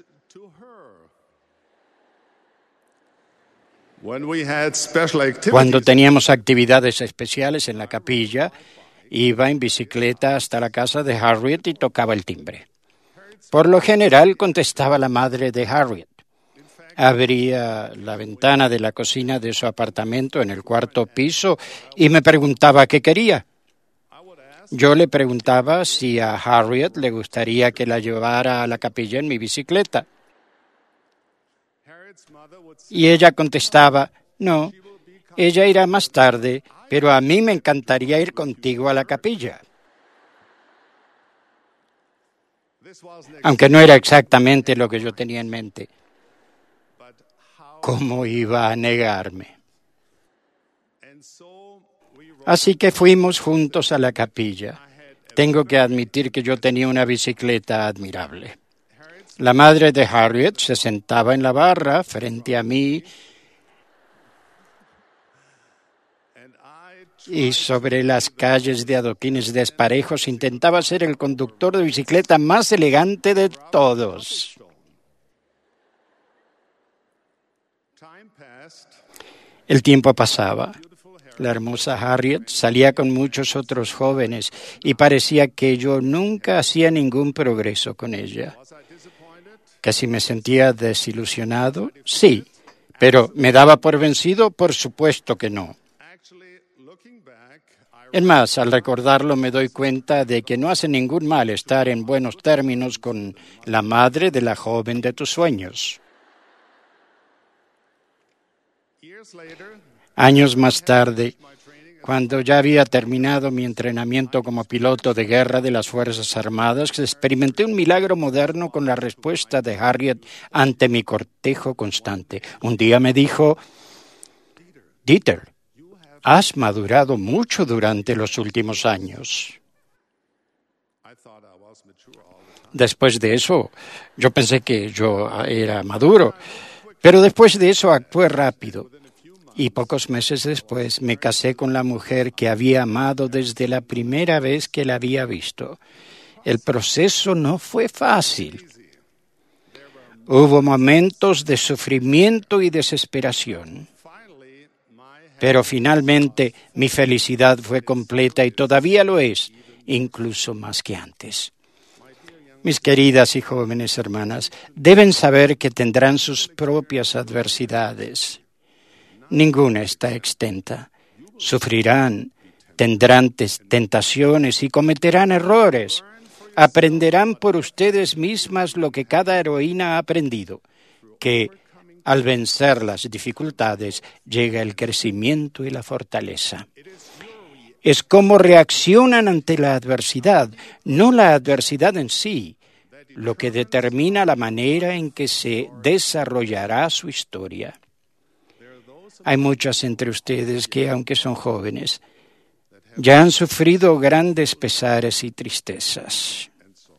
Cuando teníamos actividades especiales en la capilla, iba en bicicleta hasta la casa de Harriet y tocaba el timbre. Por lo general contestaba la madre de Harriet. Abría la ventana de la cocina de su apartamento en el 4º piso y me preguntaba qué quería. Yo le preguntaba si a Harriet le gustaría que la llevara a la capilla en mi bicicleta. Y ella contestaba, no, ella irá más tarde, pero a mí me encantaría ir contigo a la capilla. Aunque no era exactamente lo que yo tenía en mente. ¿Cómo iba a negarme? Así que fuimos juntos a la capilla. Tengo que admitir que yo tenía una bicicleta admirable. La madre de Harriet se sentaba en la barra frente a mí y sobre las calles de adoquines desparejos intentaba ser el conductor de bicicleta más elegante de todos. El tiempo pasaba. La hermosa Harriet salía con muchos otros jóvenes y parecía que yo nunca hacía ningún progreso con ella. ¿Que si me sentía desilusionado? Sí, pero ¿me daba por vencido? Por supuesto que no. Es más, al recordarlo me doy cuenta de que no hace ningún mal estar en buenos términos con la madre de la joven de tus sueños. Años más tarde, cuando ya había terminado mi entrenamiento como piloto de guerra de las Fuerzas Armadas, experimenté un milagro moderno con la respuesta de Harriet ante mi cortejo constante. Un día me dijo: Dieter, has madurado mucho durante los últimos años. Después de eso, yo pensé que yo era maduro, pero después de eso actué rápido. Y pocos meses después me casé con la mujer que había amado desde la primera vez que la había visto. El proceso no fue fácil. Hubo momentos de sufrimiento y desesperación. Pero finalmente mi felicidad fue completa y todavía lo es, incluso más que antes. Mis queridas y jóvenes hermanas, deben saber que tendrán sus propias adversidades. Ninguna está exenta. Sufrirán, tendrán tentaciones y cometerán errores. Aprenderán por ustedes mismas lo que cada heroína ha aprendido, que al vencer las dificultades llega el crecimiento y la fortaleza. Es cómo reaccionan ante la adversidad, no la adversidad en sí, lo que determina la manera en que se desarrollará su historia. Hay muchas entre ustedes que, aunque son jóvenes, ya han sufrido grandes pesares y tristezas.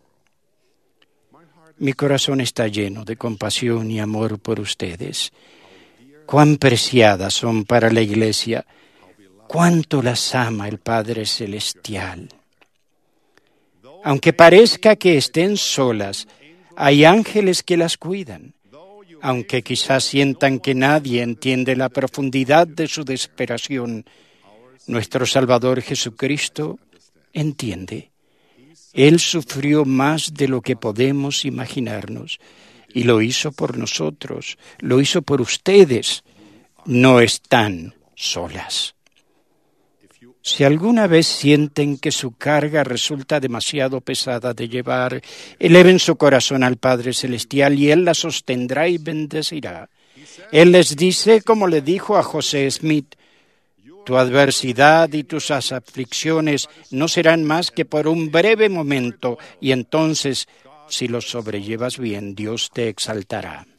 Mi corazón está lleno de compasión y amor por ustedes. Cuán preciadas son para la Iglesia, cuánto las ama el Padre Celestial. Aunque parezca que estén solas, hay ángeles que las cuidan. Aunque quizás sientan que nadie entiende la profundidad de su desesperación, nuestro Salvador Jesucristo entiende. Él sufrió más de lo que podemos imaginarnos y lo hizo por nosotros, lo hizo por ustedes. No están solas. Si alguna vez sienten que su carga resulta demasiado pesada de llevar, eleven su corazón al Padre Celestial y Él la sostendrá y bendecirá. Él les dice, como le dijo a José Smith: tu adversidad y tus aflicciones no serán más que por un breve momento, y entonces, si los sobrellevas bien, Dios te exaltará.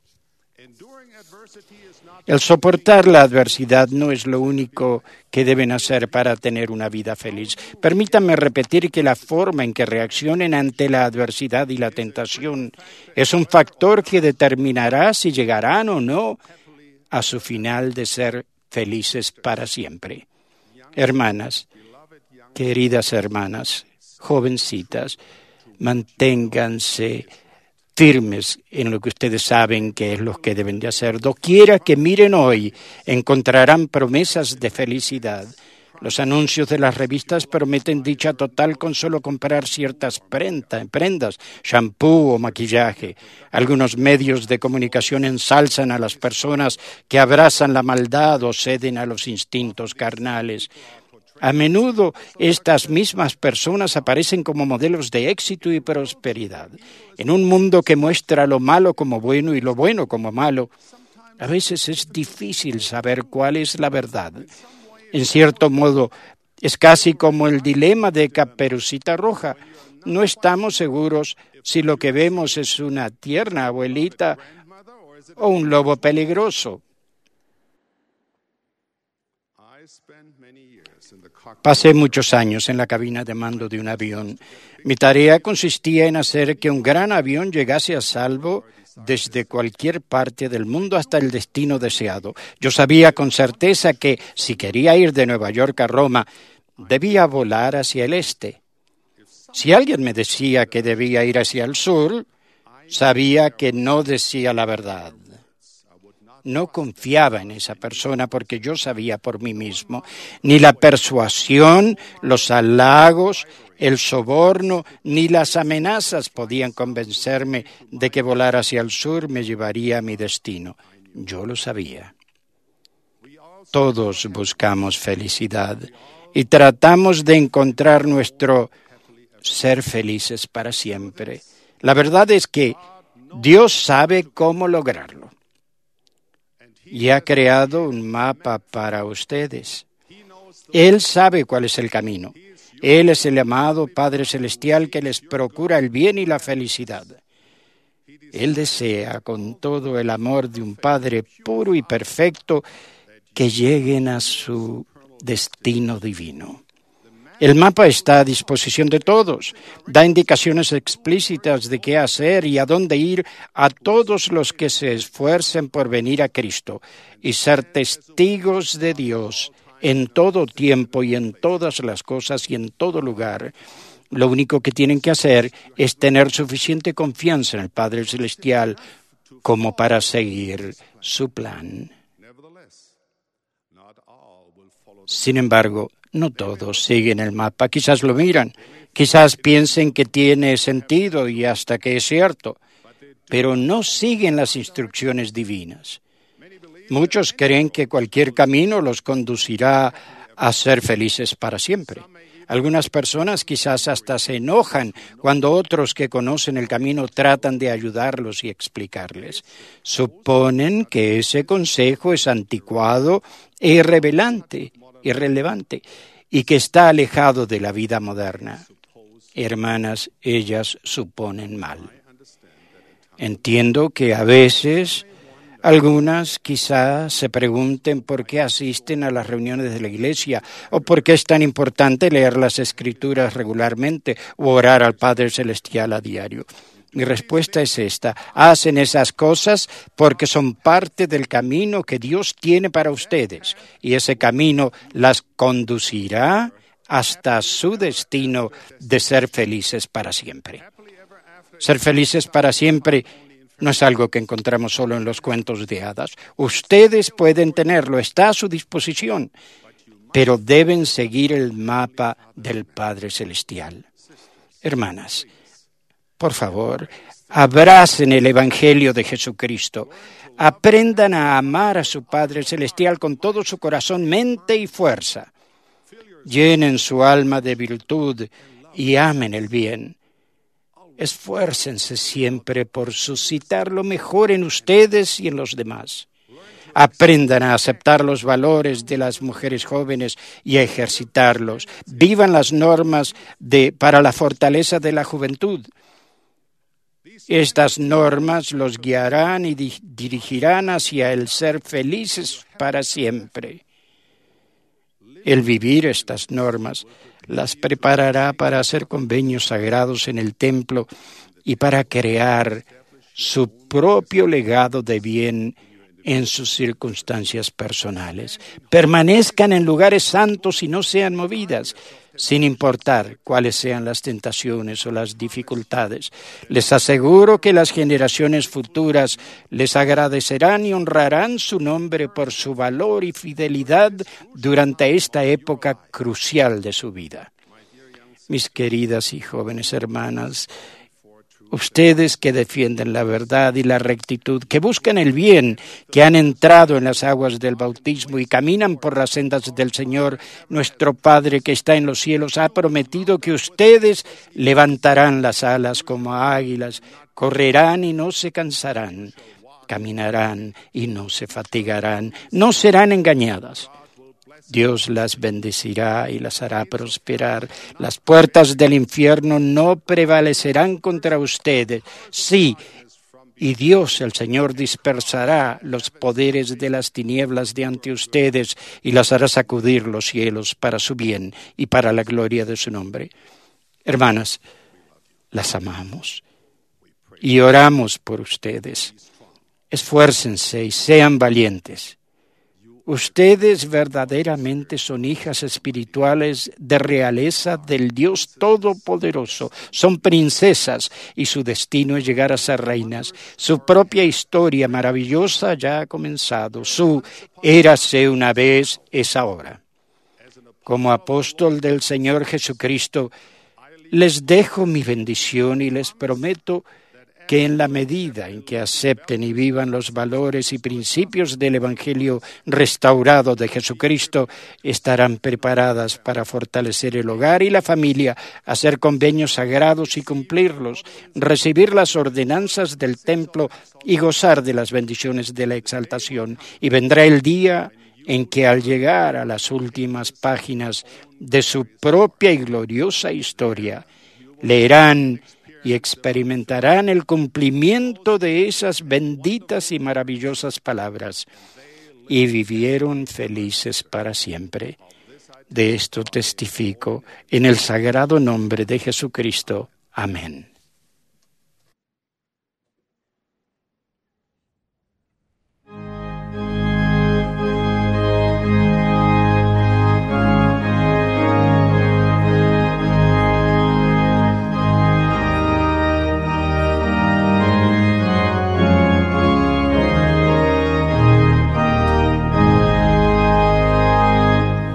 El soportar la adversidad no es lo único que deben hacer para tener una vida feliz. Permítanme repetir que la forma en que reaccionen ante la adversidad y la tentación es un factor que determinará si llegarán o no a su final de ser felices para siempre. Hermanas, queridas hermanas, jovencitas, manténganse firmes en lo que ustedes saben que es lo que deben de hacer. Doquiera que miren hoy, encontrarán promesas de felicidad. Los anuncios de las revistas prometen dicha total con solo comprar ciertas prendas, shampoo o maquillaje. Algunos medios de comunicación ensalzan a las personas que abrazan la maldad o ceden a los instintos carnales. A menudo estas mismas personas aparecen como modelos de éxito y prosperidad. En un mundo que muestra lo malo como bueno y lo bueno como malo, a veces es difícil saber cuál es la verdad. En cierto modo, es casi como el dilema de Caperucita Roja. No estamos seguros si lo que vemos es una tierna abuelita o un lobo peligroso. Pasé muchos años en la cabina de mando de un avión. Mi tarea consistía en hacer que un gran avión llegase a salvo desde cualquier parte del mundo hasta el destino deseado. Yo sabía con certeza que si quería ir de Nueva York a Roma, debía volar hacia el este. Si alguien me decía que debía ir hacia el sur, sabía que no decía la verdad. No confiaba en esa persona porque yo sabía por mí mismo. Ni la persuasión, los halagos, el soborno, ni las amenazas podían convencerme de que volar hacia el sur me llevaría a mi destino. Yo lo sabía. Todos buscamos felicidad y tratamos de encontrar nuestro ser felices para siempre. La verdad es que Dios sabe cómo lograrlo. Y ha creado un mapa para ustedes. Él sabe cuál es el camino. Él es el amado Padre Celestial que les procura el bien y la felicidad. Él desea con todo el amor de un Padre puro y perfecto que lleguen a su destino divino. El mapa está a disposición de todos. Da indicaciones explícitas de qué hacer y a dónde ir a todos los que se esfuercen por venir a Cristo y ser testigos de Dios en todo tiempo y en todas las cosas y en todo lugar. Lo único que tienen que hacer es tener suficiente confianza en el Padre Celestial como para seguir su plan. Sin embargo, no todos siguen el mapa. Quizás lo miran, quizás piensen que tiene sentido y hasta que es cierto, pero no siguen las instrucciones divinas. Muchos creen que cualquier camino los conducirá a ser felices para siempre. Algunas personas quizás hasta se enojan cuando otros que conocen el camino tratan de ayudarlos y explicarles. Suponen que ese consejo es anticuado e irrelevante y que está alejado de la vida moderna. Hermanas, ellas suponen mal. Entiendo que a veces algunas quizás se pregunten por qué asisten a las reuniones de la iglesia o por qué es tan importante leer las Escrituras regularmente o orar al Padre Celestial a diario. Mi respuesta es esta: hacen esas cosas porque son parte del camino que Dios tiene para ustedes y ese camino las conducirá hasta su destino de ser felices para siempre. Ser felices para siempre no es algo que encontramos solo en los cuentos de hadas. Ustedes pueden tenerlo, está a su disposición, pero deben seguir el mapa del Padre Celestial. Hermanas, por favor, abracen el Evangelio de Jesucristo. Aprendan a amar a su Padre Celestial con todo su corazón, mente y fuerza. Llenen su alma de virtud y amen el bien. Esfuércense siempre por suscitar lo mejor en ustedes y en los demás. Aprendan a aceptar los valores de las mujeres jóvenes y a ejercitarlos. Vivan las normas para la fortaleza de la juventud. Estas normas los guiarán y dirigirán hacia el ser felices para siempre. El vivir estas normas las preparará para hacer convenios sagrados en el templo y para crear su propio legado de bien en sus circunstancias personales. Permanezcan en lugares santos y no sean movidas, sin importar cuáles sean las tentaciones o las dificultades. Les aseguro que las generaciones futuras les agradecerán y honrarán su nombre por su valor y fidelidad durante esta época crucial de su vida. Mis queridas y jóvenes hermanas, ustedes que defienden la verdad y la rectitud, que buscan el bien, que han entrado en las aguas del bautismo y caminan por las sendas del Señor, nuestro Padre que está en los cielos ha prometido que ustedes levantarán las alas como águilas, correrán y no se cansarán, caminarán y no se fatigarán, no serán engañadas. Dios las bendecirá y las hará prosperar. Las puertas del infierno no prevalecerán contra ustedes. Sí, Y Dios, el Señor, dispersará los poderes de las tinieblas de ante ustedes y las hará sacudir los cielos para su bien y para la gloria de su nombre. Hermanas, las amamos y oramos por ustedes. Esfuércense y sean valientes. Ustedes verdaderamente son hijas espirituales de realeza del Dios Todopoderoso. Son princesas y su destino es llegar a ser reinas. Su propia historia maravillosa ya ha comenzado. Su érase una vez es ahora. Como apóstol del Señor Jesucristo, les dejo mi bendición y les prometo que en la medida en que acepten y vivan los valores y principios del Evangelio restaurado de Jesucristo, estarán preparadas para fortalecer el hogar y la familia, hacer convenios sagrados y cumplirlos, recibir las ordenanzas del templo y gozar de las bendiciones de la exaltación. Y vendrá el día en que al llegar a las últimas páginas de su propia y gloriosa historia, leerán y experimentarán el cumplimiento de esas benditas y maravillosas palabras. Y vivieron felices para siempre. De esto testifico en el sagrado nombre de Jesucristo. Amén.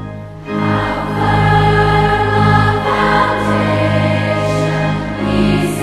Peace.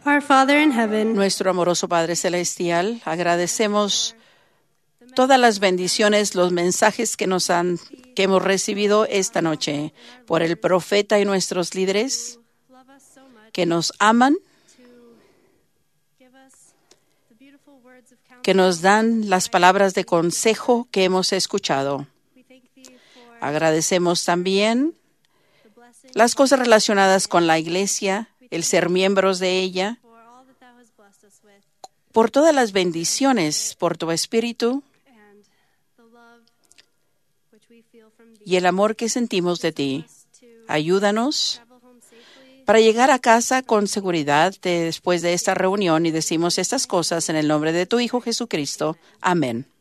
Our Father in heaven, Nuestro amoroso Padre Celestial, agradecemos todas las bendiciones, los mensajes que hemos recibido esta noche por el profeta y nuestros líderes que nos aman, que nos dan las palabras de consejo que hemos escuchado. Agradecemos también las cosas relacionadas con la iglesia, el ser miembros de ella, por todas las bendiciones, por tu espíritu y el amor que sentimos de ti. Ayúdanos para llegar a casa con seguridad después de esta reunión y decimos estas cosas en el nombre de tu Hijo Jesucristo. Amén.